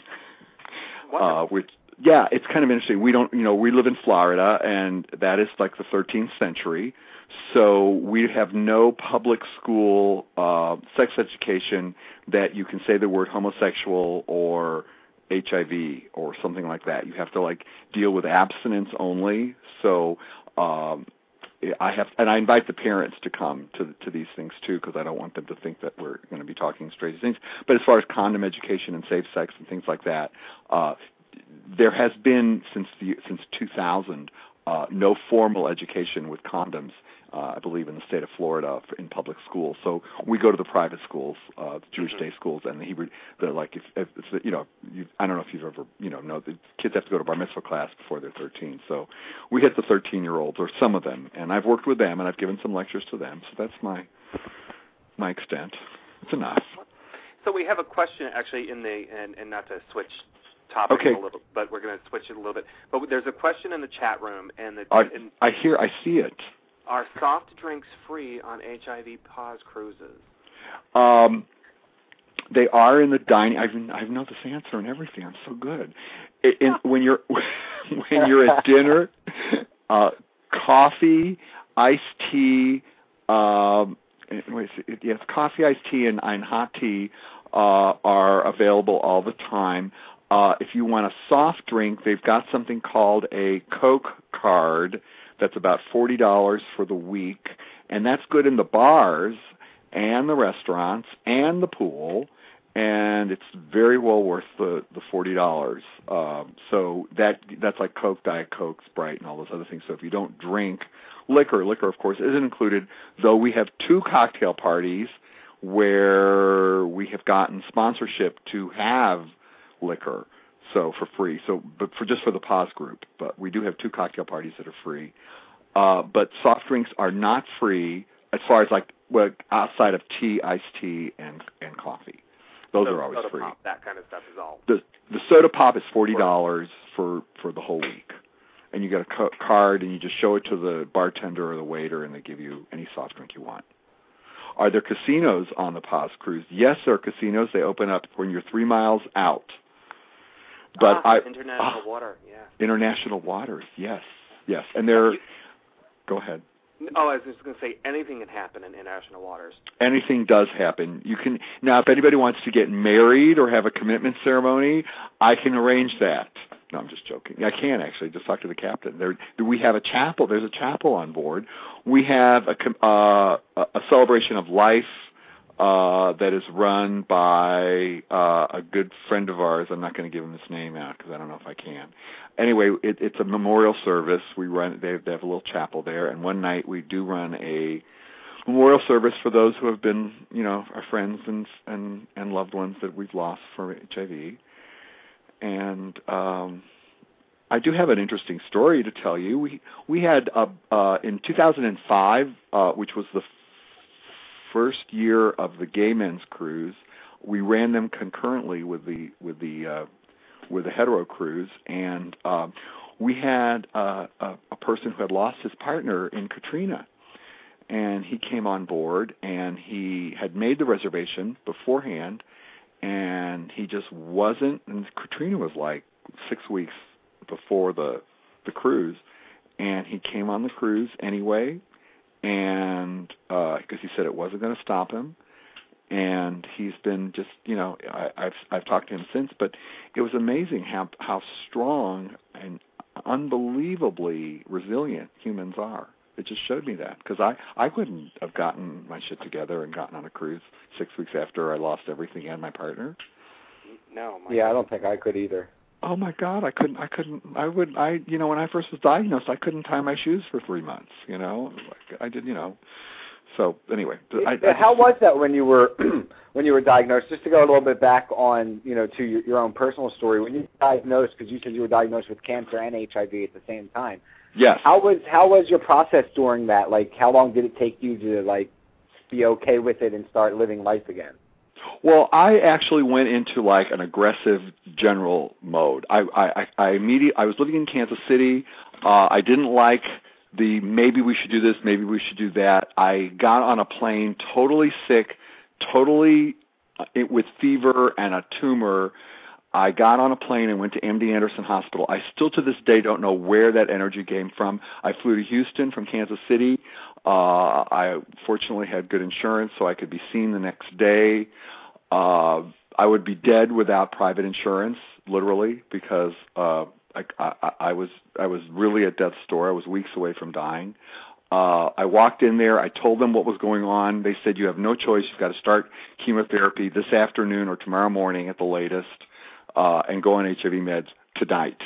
S4: Wow.
S5: Uh, which, yeah, it's kind of interesting. We don't, you know, we live in Florida, and that is like the thirteenth century. So we have no public school uh, sex education that you can say the word homosexual or H I V or something like that. You have to like deal with abstinence only. So um, I have, and I invite the parents to come to to these things too, because I don't want them to think that we're going to be talking straight things. But as far as condom education and safe sex and things like that, uh, there has been since the since two thousand uh, no formal education with condoms. Uh, I believe in the state of Florida in public schools. So we go to the private schools, uh, the Jewish
S4: mm-hmm.
S5: day schools, and the Hebrew. They're like, if, if it's, you know, you, I don't know if you've ever, you know, know the kids have to go to bar mitzvah class before they're thirteen. So we hit the thirteen-year-olds, or some of them, and I've worked with them, and I've given some lectures to them. So that's my my extent. It's enough.
S4: So we have a question actually in the, and, and not to switch topics
S5: okay.
S4: a little, but we're going to switch it a little bit. But there's a question in the chat room, and the
S5: I,
S4: and,
S5: I hear, I see it.
S4: Are soft drinks free on H I V pause cruises?
S5: Um, they are in the dining. I I know this answer and everything. I'm so good. In, in, when you're when you're at dinner, uh, coffee, iced tea. Um, wait, yes, coffee, iced tea, and, and hot tea uh, are available all the time. Uh, if you want a soft drink, they've got something called a Coke card. That's about forty dollars for the week, and that's good in the bars and the restaurants and the pool, and it's very well worth the, the forty dollars. Um, so that that's like Coke, Diet Coke, Sprite, and all those other things. So if you don't drink liquor, liquor, of course, isn't included, though we have two cocktail parties where we have gotten sponsorship to have liquor. So for free, so but for just for the Paz group. But we do have two cocktail parties that are free. Uh, but soft drinks are not free as far as like well, outside of tea, iced tea, and and coffee. Those
S4: so
S5: are always
S4: soda
S5: free.
S4: Pop, that kind of stuff is all.
S5: The the soda pop is forty dollars for for the whole week, and you get a co- card and you just show it to the bartender or the waiter, and they give you any soft drink you want. Are there casinos on the Paz cruise? Yes, there are casinos. They open up when you're three miles out. But
S4: ah,
S5: I
S4: international
S5: ah,
S4: water, yeah.
S5: International waters, yes, yes, and they're. Go ahead.
S4: Oh, I was just going to say anything can happen in international waters.
S5: Anything does happen. You can now, if anybody wants to get married or have a commitment ceremony, I can arrange that. No, I'm just joking. I can actually just talk to the captain. There, we have a chapel. There's a chapel on board. We have a uh, a celebration of life. Uh, that is run by uh, a good friend of ours. I'm not going to give him his name out because I don't know if I can. Anyway, it, it's a memorial service. We run. They have, they have a little chapel there, and one night we do run a memorial service for those who have been, you know, our friends and and and loved ones that we've lost for H I V. And um, I do have an interesting story to tell you. We we had uh, uh, in two thousand five, uh, which was the first year of the Gay Men's Cruise. We ran them concurrently with the with the uh, with the hetero cruise, and uh, we had uh, a, a person who had lost his partner in Katrina, and he came on board, and he had made the reservation beforehand, and he just wasn't. And Katrina was like six weeks before the the cruise, and he came on the cruise anyway. And because uh, he said it wasn't going to stop him, and he's been just, you know, I, I've I've talked to him since, but it was amazing how how strong and unbelievably resilient humans are. It just showed me that, because I I couldn't have gotten my shit together and gotten on a cruise six weeks after I lost everything and my partner.
S4: No. My
S3: yeah, God. I don't think I could either.
S5: Oh my God, I couldn't, I couldn't, I would, I, you know, when I first was diagnosed, I couldn't tie my shoes for three months, you know, I did, you know, so anyway. I, I
S3: How
S5: just,
S3: was that when you were, when you were diagnosed, just to go a little bit back on, you know, to your, your own personal story, when you were diagnosed, because you said you were diagnosed with cancer and H I V at the same time.
S5: Yes.
S3: How was, how was your process during that? Like, how long did it take you to, like, be okay with it and start living life again?
S5: Well, I actually went into like an aggressive general mode. I I, I immediately I was living in Kansas City. Uh, I didn't like the maybe we should do this, maybe we should do that. I got on a plane totally sick, totally uh, it, with fever and a tumor. I got on a plane and went to M D Anderson Hospital. I still to this day don't know where that energy came from. I flew to Houston from Kansas City. Uh, I fortunately had good insurance, so I could be seen the next day. Uh, I would be dead without private insurance, literally, because uh, I, I, I was I was really at death's door. I was weeks away from dying. Uh, I walked in there. I told them what was going on. They said, you have no choice. You've got to start chemotherapy this afternoon or tomorrow morning at the latest. Uh, and go on H I V meds tonight.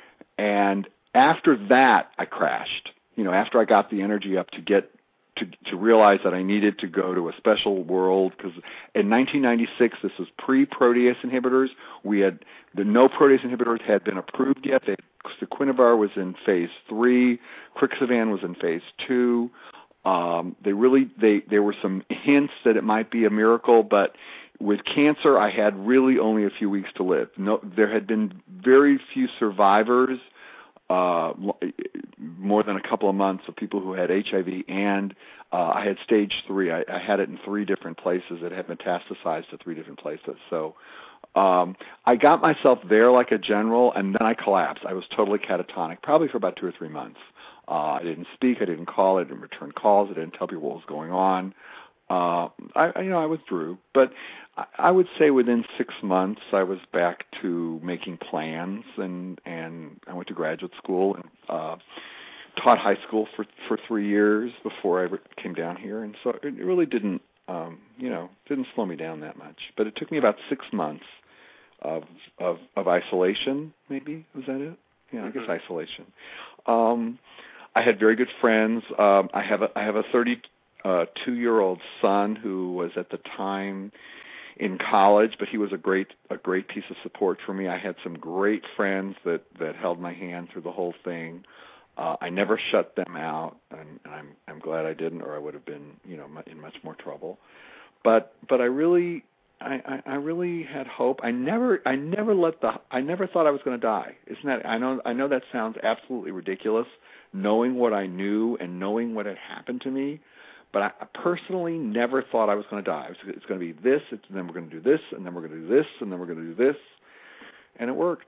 S5: And after that, I crashed. You know, after I got the energy up to get to to realize that I needed to go to a special world, because in nineteen ninety-six, this was pre-protease inhibitors. We had the no protease inhibitors had been approved yet. They, Sequinivar was in phase three, Crixivan was in phase two. Um, they really they there were some hints that it might be a miracle, but with cancer, I had really only a few weeks to live. No, there had been very few survivors, uh, more than a couple of months of people who had H I V, and uh, I had stage three. I, I had it in three different places. It had metastasized to three different places. So um, I got myself there like a general, and then I collapsed. I was totally catatonic, probably for about two or three months. Uh, I didn't speak. I didn't call. I didn't return calls. I didn't tell people what was going on. Uh, I, you know, I withdrew, but I, I would say within six months I was back to making plans, and, and I went to graduate school and uh, taught high school for for three years before I came down here, and so it really didn't, um, you know, didn't slow me down that much. But it took me about six months of of, of isolation. Maybe was that it? Yeah, mm-hmm. I guess isolation. Um, I had very good friends. Um, I have a I have a thirty. Uh, two-year-old son who was at the time in college, but he was a great a great piece of support for me. I had some great friends that, that held my hand through the whole thing. Uh, I never shut them out, and, and I'm I'm glad I didn't, or I would have been you know in much more trouble. But but I really I, I, I really had hope. I never I never let the I never thought I was going to die. Isn't that I know I know that sounds absolutely ridiculous, knowing what I knew and knowing what had happened to me. But I personally never thought I was going to die. It was, it's going to be this, and then we're going to do this, and then we're going to do this, and then we're going to do this, and it worked.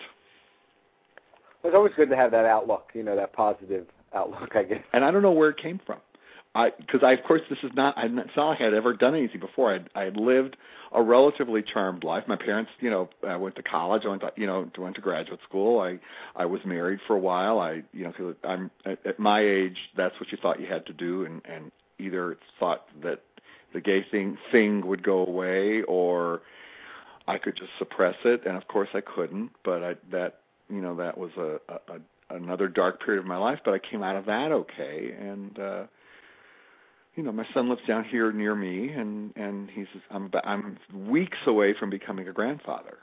S3: It's always good to have that outlook, you know, that positive outlook, I guess.
S5: And I don't know where it came from. I Because, I, of course, this is not, I, it's not like I had ever done anything before. I, I had lived a relatively charmed life. My parents, you know, I went to college. I went to, you know, went to graduate school. I, I was married for a while. I, you know, cause I'm at, at my age, that's what you thought you had to do, and, and either thought that the gay thing thing would go away, or I could just suppress it, and of course I couldn't. But I, that you know that was a, a another dark period of my life. But I came out of that okay, and uh, you know my son lives down here near me, and and he's I'm I'm weeks away from becoming a grandfather.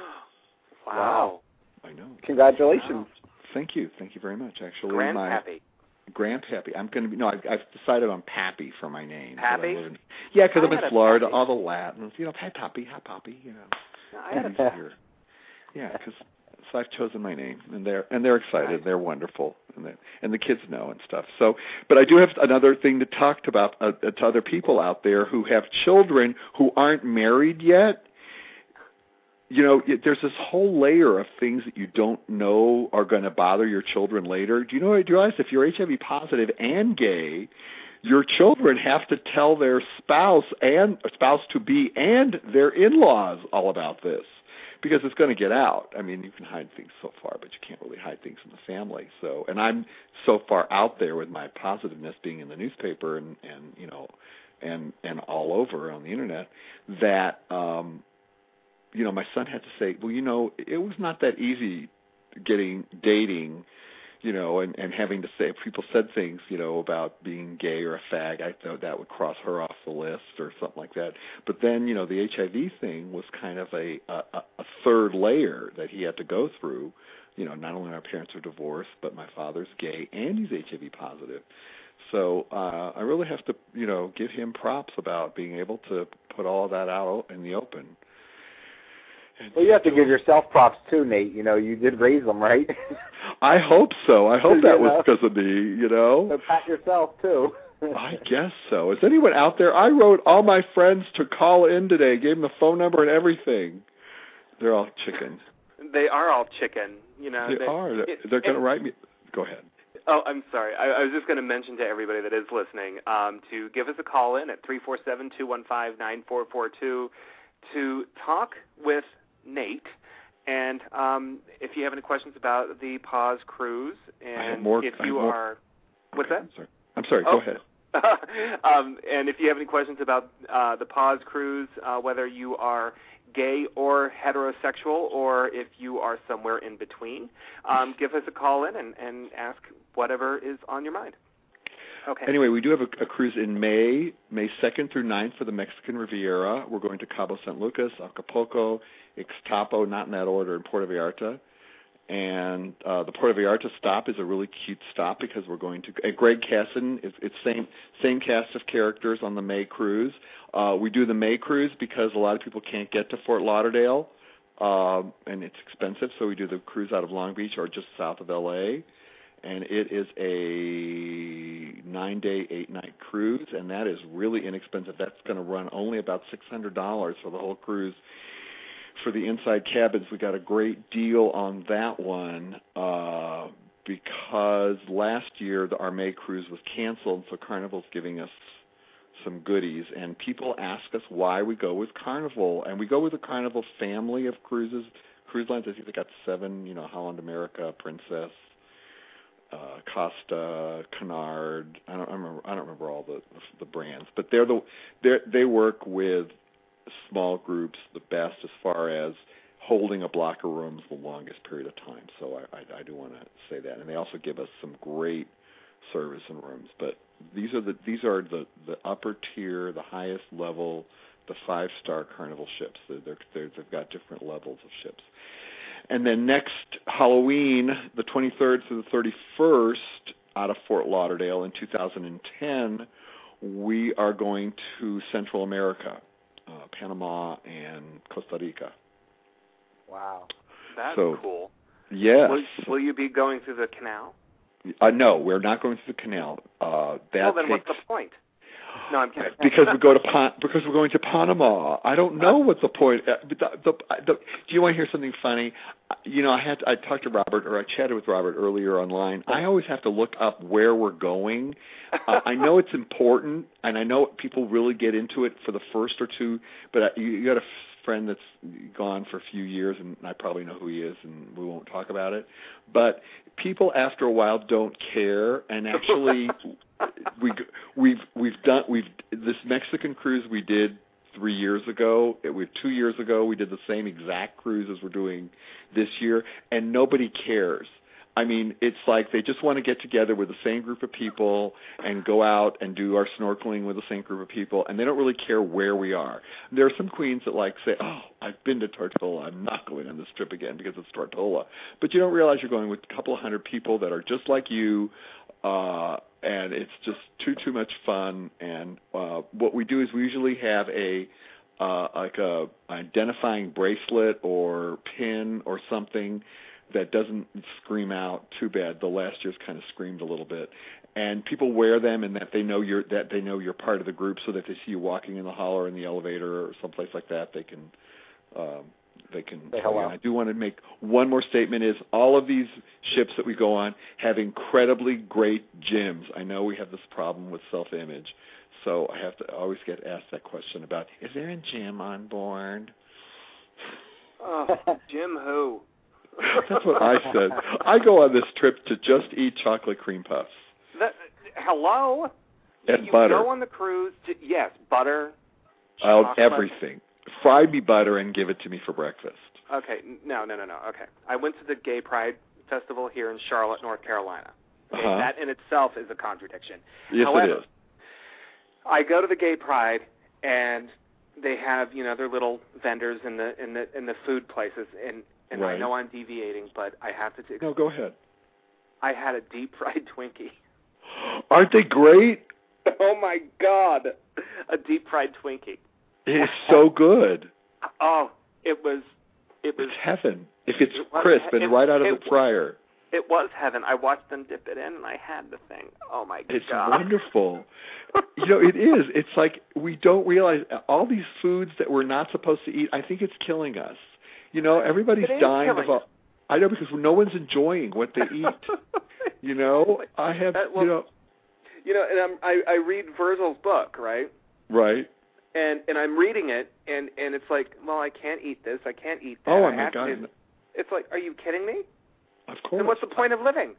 S3: Wow!
S5: I know.
S3: Congratulations!
S4: Wow.
S5: Thank you, thank you very much. Actually,
S4: Grandpappy.
S5: Grandpappy. I'm going to be, no, I've, I've decided on Pappy for my name.
S4: Pappy?
S5: In, yeah, because I'm in Florida,
S4: Pappy.
S5: all the Latins, you know, hi Pappy, hi Pappy, you know.
S4: No, I had a
S5: here. Yeah, because so I've chosen my name, and they're and they're excited,
S4: nice.
S5: They're wonderful, and they, and the kids know and stuff. So, but I do have another thing to talk about uh, to other people out there who have children who aren't married yet. You know, there's this whole layer of things that you don't know are going to bother your children later. Do you know? Do you realize if you're H I V positive and gay, your children have to tell their spouse and spouse to be and their in-laws all about this, because it's going to get out. I mean, you can hide things so far, but you can't really hide things in the family. So, and I'm so far out there with my positiveness being in the newspaper and, and you know, and and all over on the internet that. Um, You know, my son had to say, well, you know, it was not that easy getting, dating, you know, and, and having to say, people said things, you know, about being gay or a fag. I thought that would cross her off the list or something like that. But then, you know, the H I V thing was kind of a, a, a third layer that he had to go through. You know, not only our parents are divorced, but my father's gay and he's H I V positive. So uh, I really have to, you know, give him props about being able to put all of that out in the open.
S3: Well, you have to give yourself props too, Nate. You know, you did raise them, right?
S5: I hope so. I hope that
S3: You
S5: was
S3: know?
S5: because of me, you know.
S3: So pat yourself too.
S5: I guess so. Is anyone out there? I wrote all my friends to call in today, gave them the phone number and everything. They're all chicken.
S4: They are all chicken. You know,
S5: They,
S4: they
S5: are. They're,
S4: it,
S5: they're going to
S4: it,
S5: write me. Go ahead.
S4: Oh, I'm sorry. I, I was just going to mention to everybody that is listening um, to give us a call in at three four seven, two one five, nine four four two to talk with Nate. And um, if you have any questions about the Paz cruise, and
S5: I have more,
S4: if
S5: I
S4: you
S5: have more.
S4: are, what's that?
S5: I'm sorry. I'm sorry.
S4: Oh.
S5: Go ahead.
S4: um, and if you have any questions about uh, the Paz cruise, uh, whether you are gay or heterosexual, or if you are somewhere in between, um, give us a call in and, and ask whatever is on your mind. Okay.
S5: Anyway, we do have a, a cruise in May, May second through ninth for the Mexican Riviera. We're going to Cabo San Lucas, Acapulco, Ixtapo, not in that order, and Puerto Vallarta. And uh, the Puerto Vallarta stop is a really cute stop because we're going to. Uh, Greg Casson, it's, it's same same cast of characters on the May cruise. Uh, we do the May cruise because a lot of people can't get to Fort Lauderdale, uh, and it's expensive. So we do the cruise out of Long Beach or just south of L A. And it is a nine-day, eight-night cruise, and that is really inexpensive. That's going to run only about six hundred dollars for the whole cruise. For the inside cabins, we got a great deal on that one uh, because last year the, our May cruise was canceled, so Carnival's giving us some goodies. And people ask us why we go with Carnival, and we go with the Carnival family of cruises, cruise lines. I think they got seven, you know, Holland America, Princess, uh, Costa, Cunard. I don't I remember. I don't remember all the the brands, but they're the they they work with small groups the best as far as holding a block of rooms the longest period of time. So I, I, I do want to say that, and they also give us some great service and rooms. But these are the these are the, the upper tier, the highest level, the five star Carnival ships. They're, they're, they're, they've got different levels of ships. And then next Halloween, the twenty-third through the thirty-first, out of Fort Lauderdale in two thousand ten, we are going to Central America. Uh, Panama and Costa Rica.
S3: Wow.
S4: That's
S5: so,
S4: cool.
S5: Yes.
S4: Will, will you be going through the canal?
S5: Uh, no, we're not going through the canal. Uh, that
S4: well, then
S5: takes,
S4: what's the point? No, I'm kidding.
S5: because we go to Pan- because we're going to Panama. I don't know what the point. Uh, the, the, the, do you want to hear something funny? You know, I had to, I talked to Robert, or I chatted with Robert earlier online. I always have to look up where we're going. Uh, I know it's important, and I know people really get into it for the first or two. But uh, you, you got a friend that's gone for a few years, and I probably know who he is, and we won't talk about it. But people, after a while, don't care, and actually, we we've we've done we've this Mexican cruise we did three years ago. It was two years ago. We did the same exact cruise as we're doing this year, and nobody cares. I mean, it's like they just want to get together with the same group of people and go out and do our snorkeling with the same group of people, and they don't really care where we are. There are some queens that like say, oh, I've been to Tortola. I'm not going on this trip again because it's Tortola. But you don't realize you're going with a couple of hundred people that are just like you, uh, and it's just too, too much fun. And uh, what we do is we usually have a uh, like a identifying bracelet or pin or something that doesn't scream out too bad. The last year's kind of screamed a little bit, and people wear them, and that they know you're that they know you're part of the group, so that they see you walking in the hall or in the elevator or someplace like that, they can um, they can.
S3: Say hello.
S5: And I do want to make one more statement: is all of these ships that we go on have incredibly great gyms. I know we have this problem with self-image, so I have to always get asked that question about: is there a gym on board?
S4: Oh, Jim who?
S5: That's what I said. I go on this trip to just eat chocolate cream puffs.
S4: That, hello?
S5: And
S4: you
S5: butter.
S4: go on the cruise, to, yes, butter,
S5: I'll,
S4: chocolate.
S5: everything. Fry me butter and give it to me for breakfast.
S4: Okay, no, no, no, no, okay. I went to the Gay Pride Festival here in Charlotte, North Carolina. Okay,
S5: Uh-huh.
S4: that in itself is a contradiction.
S5: Yes,
S4: However,
S5: it is.
S4: I go to the Gay Pride, and they have, you know, their little vendors in the in the in the food places, and and
S5: Right.
S4: I know I'm deviating, but I have to take.
S5: No, go ahead.
S4: I had a deep fried Twinkie.
S5: Aren't they great?
S4: Oh my God, a deep fried Twinkie.
S5: It is so good.
S4: Oh, it was It was
S5: it's heaven. If it's
S4: it was,
S5: crisp and
S4: it,
S5: right out of
S4: it,
S5: the fryer.
S4: It was heaven. I watched them dip it in, and I had the thing. Oh, my
S5: it's
S4: God.
S5: It's wonderful. You know, it is. It's like we don't realize all these foods that we're not supposed to eat, I think it's killing us. You know, everybody's dying of all, I know, because no one's enjoying what they eat. You know, I have,
S4: that, well,
S5: you know.
S4: You know, and I'm, I, I read Virgil's book, right?
S5: Right.
S4: And and I'm reading it, and, and it's like, well, I can't eat this. I can't eat that.
S5: Oh,
S4: I
S5: my
S4: have
S5: God.
S4: to. It's like, are you kidding me?
S5: Of course.
S4: And what's the point of living?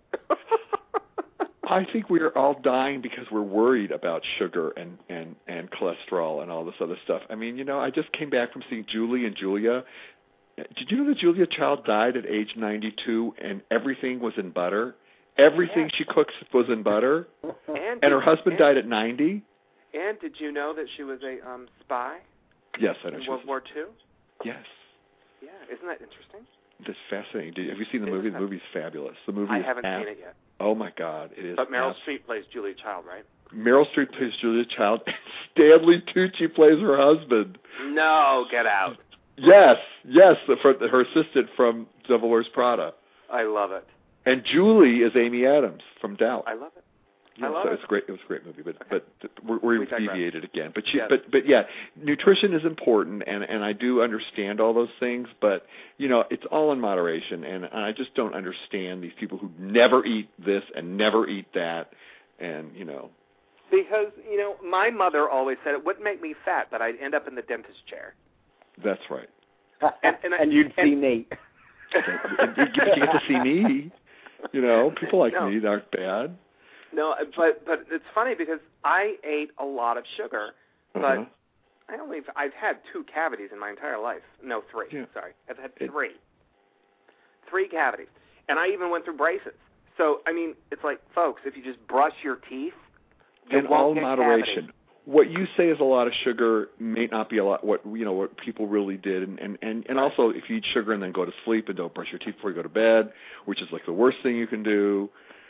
S5: I think we're all dying because we're worried about sugar and, and, and cholesterol and all this other stuff. I mean, you know, I just came back from seeing Julie and Julia. Did you know that Julia Child died at age ninety-two and everything was in butter? Everything yeah. she cooks was in butter.
S4: And,
S5: and her husband
S4: and,
S5: died at ninety.
S4: And did you know that she was a um, spy?
S5: Yes, I know.
S4: In World War Two?
S5: Yes.
S4: Yeah, isn't that interesting?
S5: That's fascinating. Have you seen the movie? The movie's fabulous. The movie
S4: I
S5: is
S4: haven't
S5: ab-
S4: seen it yet.
S5: Oh, my God. It is.
S4: But Meryl
S5: ab-
S4: Streep plays Julia Child, right?
S5: Meryl Streep plays Julia Child. And Stanley Tucci plays her husband.
S4: No, get out.
S5: Yes, yes, the, for, her assistant from Devil Wears Prada.
S4: I love it.
S5: And Julie is Amy Adams from Doubt.
S4: I love it.
S5: Yeah,
S4: I love
S5: so
S4: it.
S5: It's great. It was a great movie, but
S4: Okay.
S5: but we're, we're
S4: We
S5: deviated again. But she,
S4: yes.
S5: but but yeah, nutrition is important, and and I do understand all those things, but you know, it's all in moderation, and, and I just don't understand these people who never eat this and never eat that, and you know.
S4: Because you know, my mother always said it wouldn't make me fat, but I'd end up in the dentist chair.
S5: That's right.
S3: and, and, and you'd
S4: and,
S3: see Nate.
S5: and you, get, you get to see me. You know, people like
S4: no.
S5: me aren't bad.
S4: No, but but it's funny because I ate a lot of sugar, but
S5: uh-huh.
S4: I only I've had two cavities in my entire life. No, three.
S5: Yeah.
S4: Sorry, I've had
S5: it,
S4: three. Three cavities, and I even went through braces. So I mean, it's like, folks, if you just brush your teeth, you
S5: in
S4: won't
S5: all
S4: get
S5: moderation.
S4: cavities.
S5: What you say is a lot of sugar may not be a lot. What you know, what people really did, and and and, and also if you eat sugar and then go to sleep and don't brush your teeth before you go to bed, which is like the worst thing you can do.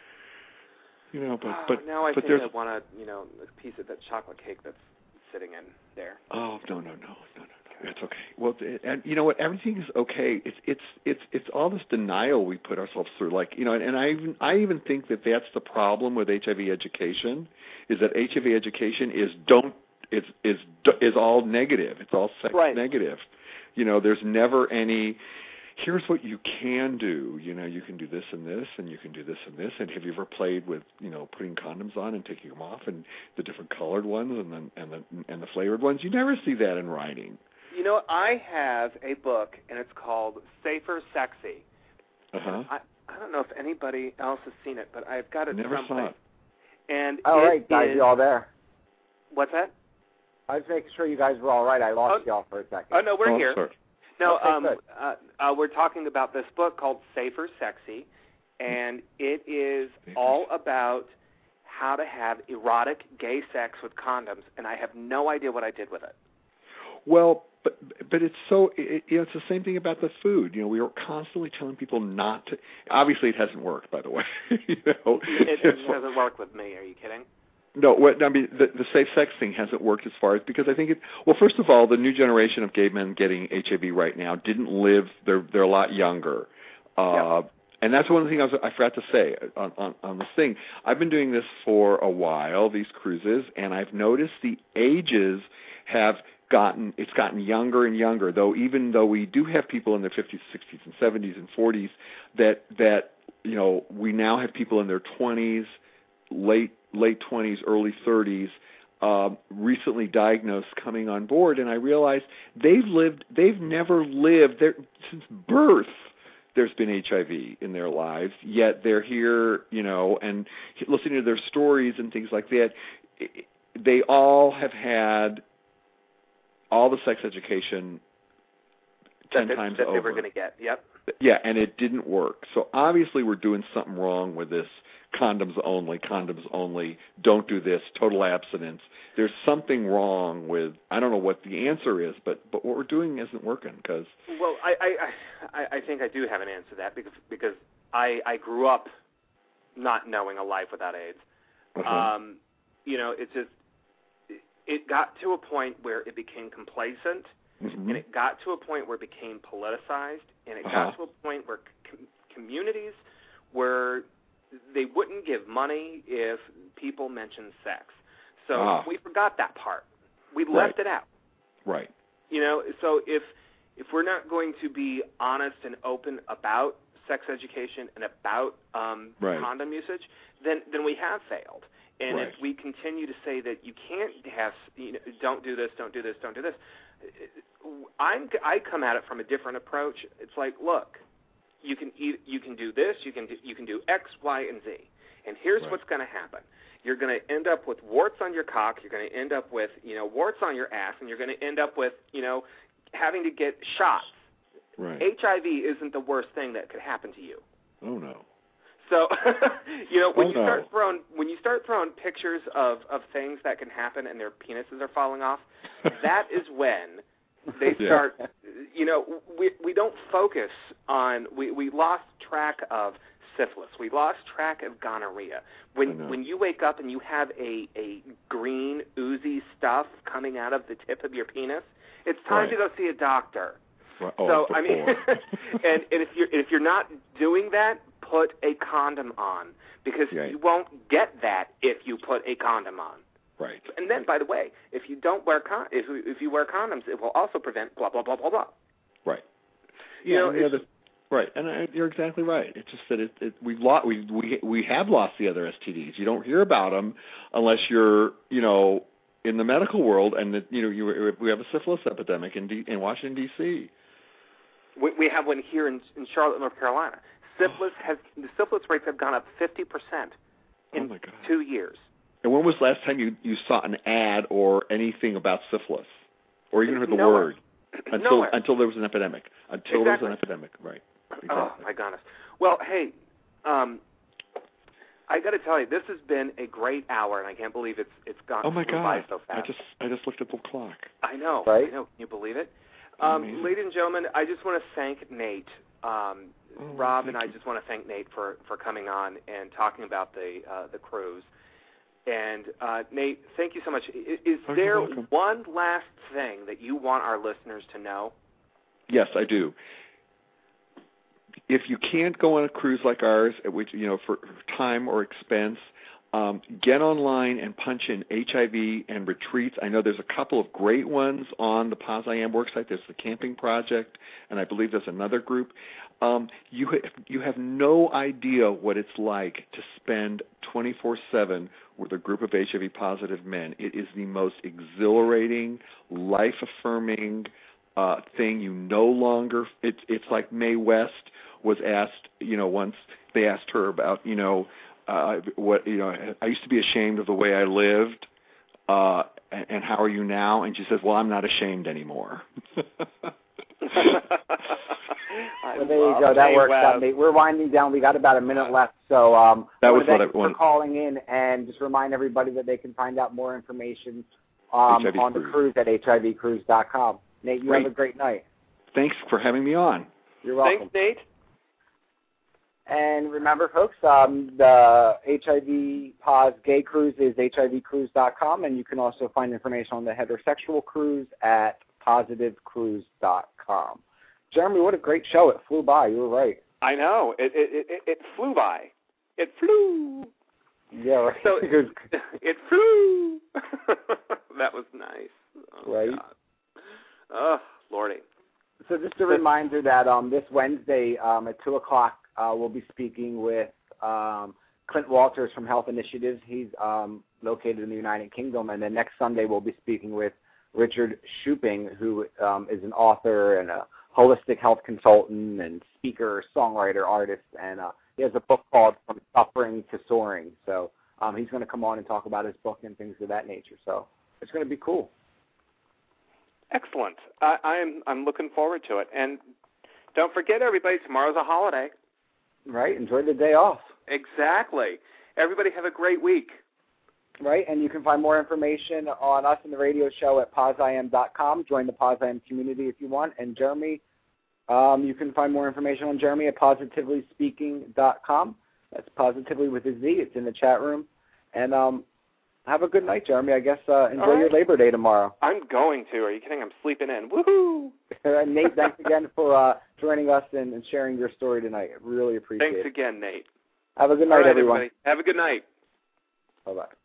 S5: You know, but
S4: oh,
S5: but
S4: now I
S5: but
S4: think
S5: there's
S4: I want a you know a piece of that chocolate cake that's sitting in there.
S5: oh no no no no no no it's okay. Well, and you know what? Everything is okay. It's it's it's it's all this denial we put ourselves through. Like you know, and, and I even I even think that that's the problem with H I V education, is that H I V education is don't is is is all negative. It's all sex
S4: right.
S5: negative. You know, there's never any. Here's what you can do. You know, you can do this and this, and you can do this and this. And have you ever played with, you know, putting condoms on and taking them off, and the different colored ones and the and the and the flavored ones? You never see that in writing.
S4: You know, I have a book, and it's called Safer Sexy.
S5: Uh-huh.
S4: I, I don't know if anybody else has seen it, but I've got it
S5: Never
S4: someplace.
S5: saw it.
S4: And
S3: all
S4: it
S3: right, guys,
S4: is,
S3: you all there?
S4: What's that?
S3: I was making sure you guys were all right. I lost
S4: oh,
S3: y'all for a second.
S4: Oh, no, we're
S5: oh,
S4: here.
S5: Sorry.
S4: No,
S3: okay,
S4: um, uh, uh, we're talking about this book called Safer Sexy, and it is
S5: Safer.
S4: all about how to have erotic gay sex with condoms, and I have no idea what I did with it.
S5: Well, but but it's so it, you know, it's the same thing about the food. You know, we are constantly telling people not to. Obviously, it hasn't worked, by the way. you know,
S4: It, it doesn't work with me. Are you kidding?
S5: No, what, I mean, the, the safe sex thing hasn't worked as far as, because I think it, well, first of all, the new generation of gay men getting H I V right now didn't live, they're, they're a lot younger. Uh,
S4: yep.
S5: And that's one of the things I, was, I forgot to say on, on, on this thing. I've been doing this for a while, these cruises, and I've noticed the ages have gotten, it's gotten younger and younger, though even though we do have people in their fifties, sixties, and seventies and forties, that, that, you know, we now have people in their twenties, late late twenties, early thirties, uh, recently diagnosed coming on board, and I realized they've lived, they've never lived, there since birth there's been H I V in their lives, yet they're here, you know, and listening to their stories and things like that, they all have had all the sex education ten
S4: that,
S5: times
S4: that
S5: over.
S4: That they were going to get, yep.
S5: Yeah, and it didn't work. So obviously we're doing something wrong with this condoms only, condoms only, don't do this, total abstinence. There's something wrong with, I don't know what the answer is, but, but what we're doing isn't working. Cause
S4: well, I, I, I, I think I do have an answer to that because, because I, I grew up not knowing a life without AIDS.
S5: uh-huh.
S4: Um, you know, it's just, it got to a point where it became complacent,
S5: mm-hmm.
S4: and it got to a point where it became politicized, and it
S5: uh-huh.
S4: got to a point where com- communities where they wouldn't give money if people mentioned sex. So
S5: ah.
S4: we forgot that part. We
S5: right.
S4: left it out.
S5: Right.
S4: You know, so if if we're not going to be honest and open about sex education and about um,
S5: right.
S4: condom usage, then then we have failed. And
S5: right.
S4: if we continue to say that you can't have, you know, don't do this, don't do this, don't do this, I'm I come at it from a different approach. It's like, look, you can eat, you can do this, you can do, you can do X, Y, and Z, and here's
S5: right.
S4: what's going to happen. You're going to end up with warts on your cock. You're going to end up with, you know, warts on your ass, and you're going to end up with, you know, having to get shots.
S5: Right.
S4: H I V isn't the worst thing that could happen to you.
S5: Oh no.
S4: So, you know, when
S5: oh,
S4: you
S5: no.
S4: start throwing when you start throwing pictures of, of things that can happen and their penises are falling off, that is when they
S5: yeah.
S4: start. You know, we we don't focus on. We, we lost track of syphilis. We lost track of gonorrhea. When when you wake up and you have a, a green oozy stuff coming out of the tip of your penis, it's time
S5: right.
S4: to go see a doctor.
S5: Right. Oh,
S4: so
S5: before.
S4: I mean, and, and if you're if you're not doing that, put a condom on, because
S5: right.
S4: you won't get that if you put a condom on.
S5: Right.
S4: And then, by the way, if you don't wear con- if if you wear condoms, it will also prevent blah blah blah blah blah.
S5: Right.
S4: You
S5: yeah,
S4: know,
S5: and the other, right, and I, you're exactly right. It's just that it, it, we've lost, we we we have lost the other S T Ds. You don't hear about them unless you're, you know, in the medical world, and that you know you we have a syphilis epidemic in D, in Washington D C.
S4: We, we have one here in, in Charlotte, North Carolina. Syphilis has the syphilis rates have gone up fifty percent in
S5: oh my God.
S4: two years.
S5: And when was the last time you, you saw an ad or anything about syphilis, or even heard the
S4: Nowhere.
S5: word until
S4: Nowhere.
S5: until there was an epidemic? Until
S4: exactly.
S5: there was an epidemic, right? Exactly.
S4: Oh my goodness. Well, hey, um, I got to tell you, this has been a great hour, and I can't believe it's it's gone
S5: oh my God.
S4: by so fast.
S5: I just I just looked at the clock.
S4: I know.
S3: Right?
S4: I know. Can you believe it? Um, ladies and gentlemen, I just want to thank Nate. Um,
S5: oh,
S4: Rob and I
S5: you.
S4: just want to thank Nate for, for coming on and talking about the uh, the cruise. And uh, Nate, thank you so much. Is, is
S5: oh,
S4: there
S5: welcome.
S4: one last thing that you want our listeners to know?
S5: Yes, I do. If you can't go on a cruise like ours, which you know for time or expense, um, get online and punch in H I V and retreats. I know there's a couple of great ones on the Paz I Am worksite. There's the Camping Project, and I believe there's another group. Um, you ha- you have no idea what it's like to spend twenty-four seven with a group of H I V positive men. It is the most exhilarating, life affirming uh, thing. You no longer. It's it's like Mae West was asked. You know, once they asked her about you know. Uh, what you know, I used to be ashamed of the way I lived, uh, and, and how are you now? And she says, "Well, I'm not ashamed anymore."
S3: Well, there you go. That works out, mate. We're winding down. We got about a minute left, so um,
S5: that was
S3: thank
S5: what I
S3: you for
S5: wanted.
S3: calling in, and just remind everybody that they can find out more information um, on
S5: cruise.
S3: the cruise at H I V cruise dot com. Nate, you
S5: Great.
S3: have a great night.
S5: Thanks for having me on.
S3: You're welcome.
S4: Thanks, Nate.
S3: And remember, folks, um, the H I V Paz Gay Cruise is H I V cruise dot com, and you can also find information on the heterosexual cruise at positive cruise dot com. Jeremy, what a great show. It flew by. You were right.
S4: I know. It it it, it flew by. It flew.
S3: Yeah, right.
S4: So it, it flew. That was nice. Oh,
S3: right.
S4: God. Oh, Lordy.
S3: So just a reminder that um, this Wednesday um, at two o'clock, Uh, we'll be speaking with um, Clint Walters from Health Initiatives. He's um, located in the United Kingdom. And then next Sunday we'll be speaking with Richard Shuping, who um, is an author and a holistic health consultant and speaker, songwriter, artist. And uh, he has a book called From Suffering to Soaring. So um, he's going to come on and talk about his book and things of that nature. So it's going to be cool.
S4: Excellent. I, I'm I'm looking forward to it. And don't forget, everybody, tomorrow's a holiday.
S3: Right, enjoy the day off.
S4: Exactly. Everybody have a great week.
S3: Right, and you can find more information on us and the radio show at paz I am dot com. Join the Paz I Am community if you want. And Jeremy, um, you can find more information on Jeremy at positively speaking dot com. That's positively with a Z. It's in the chat room. And um, have a good night, Jeremy. I guess uh, enjoy
S4: right.
S3: your Labor Day tomorrow.
S4: I'm going to. Are you kidding? I'm sleeping in. Woohoo!
S3: Nate, thanks again for uh, joining us and, and sharing your story tonight. Really appreciate
S4: Thanks
S3: it.
S4: Thanks again, Nate.
S3: Have a good night,
S4: All right,
S3: everyone.
S4: Everybody. Have a good night.
S3: Bye-bye.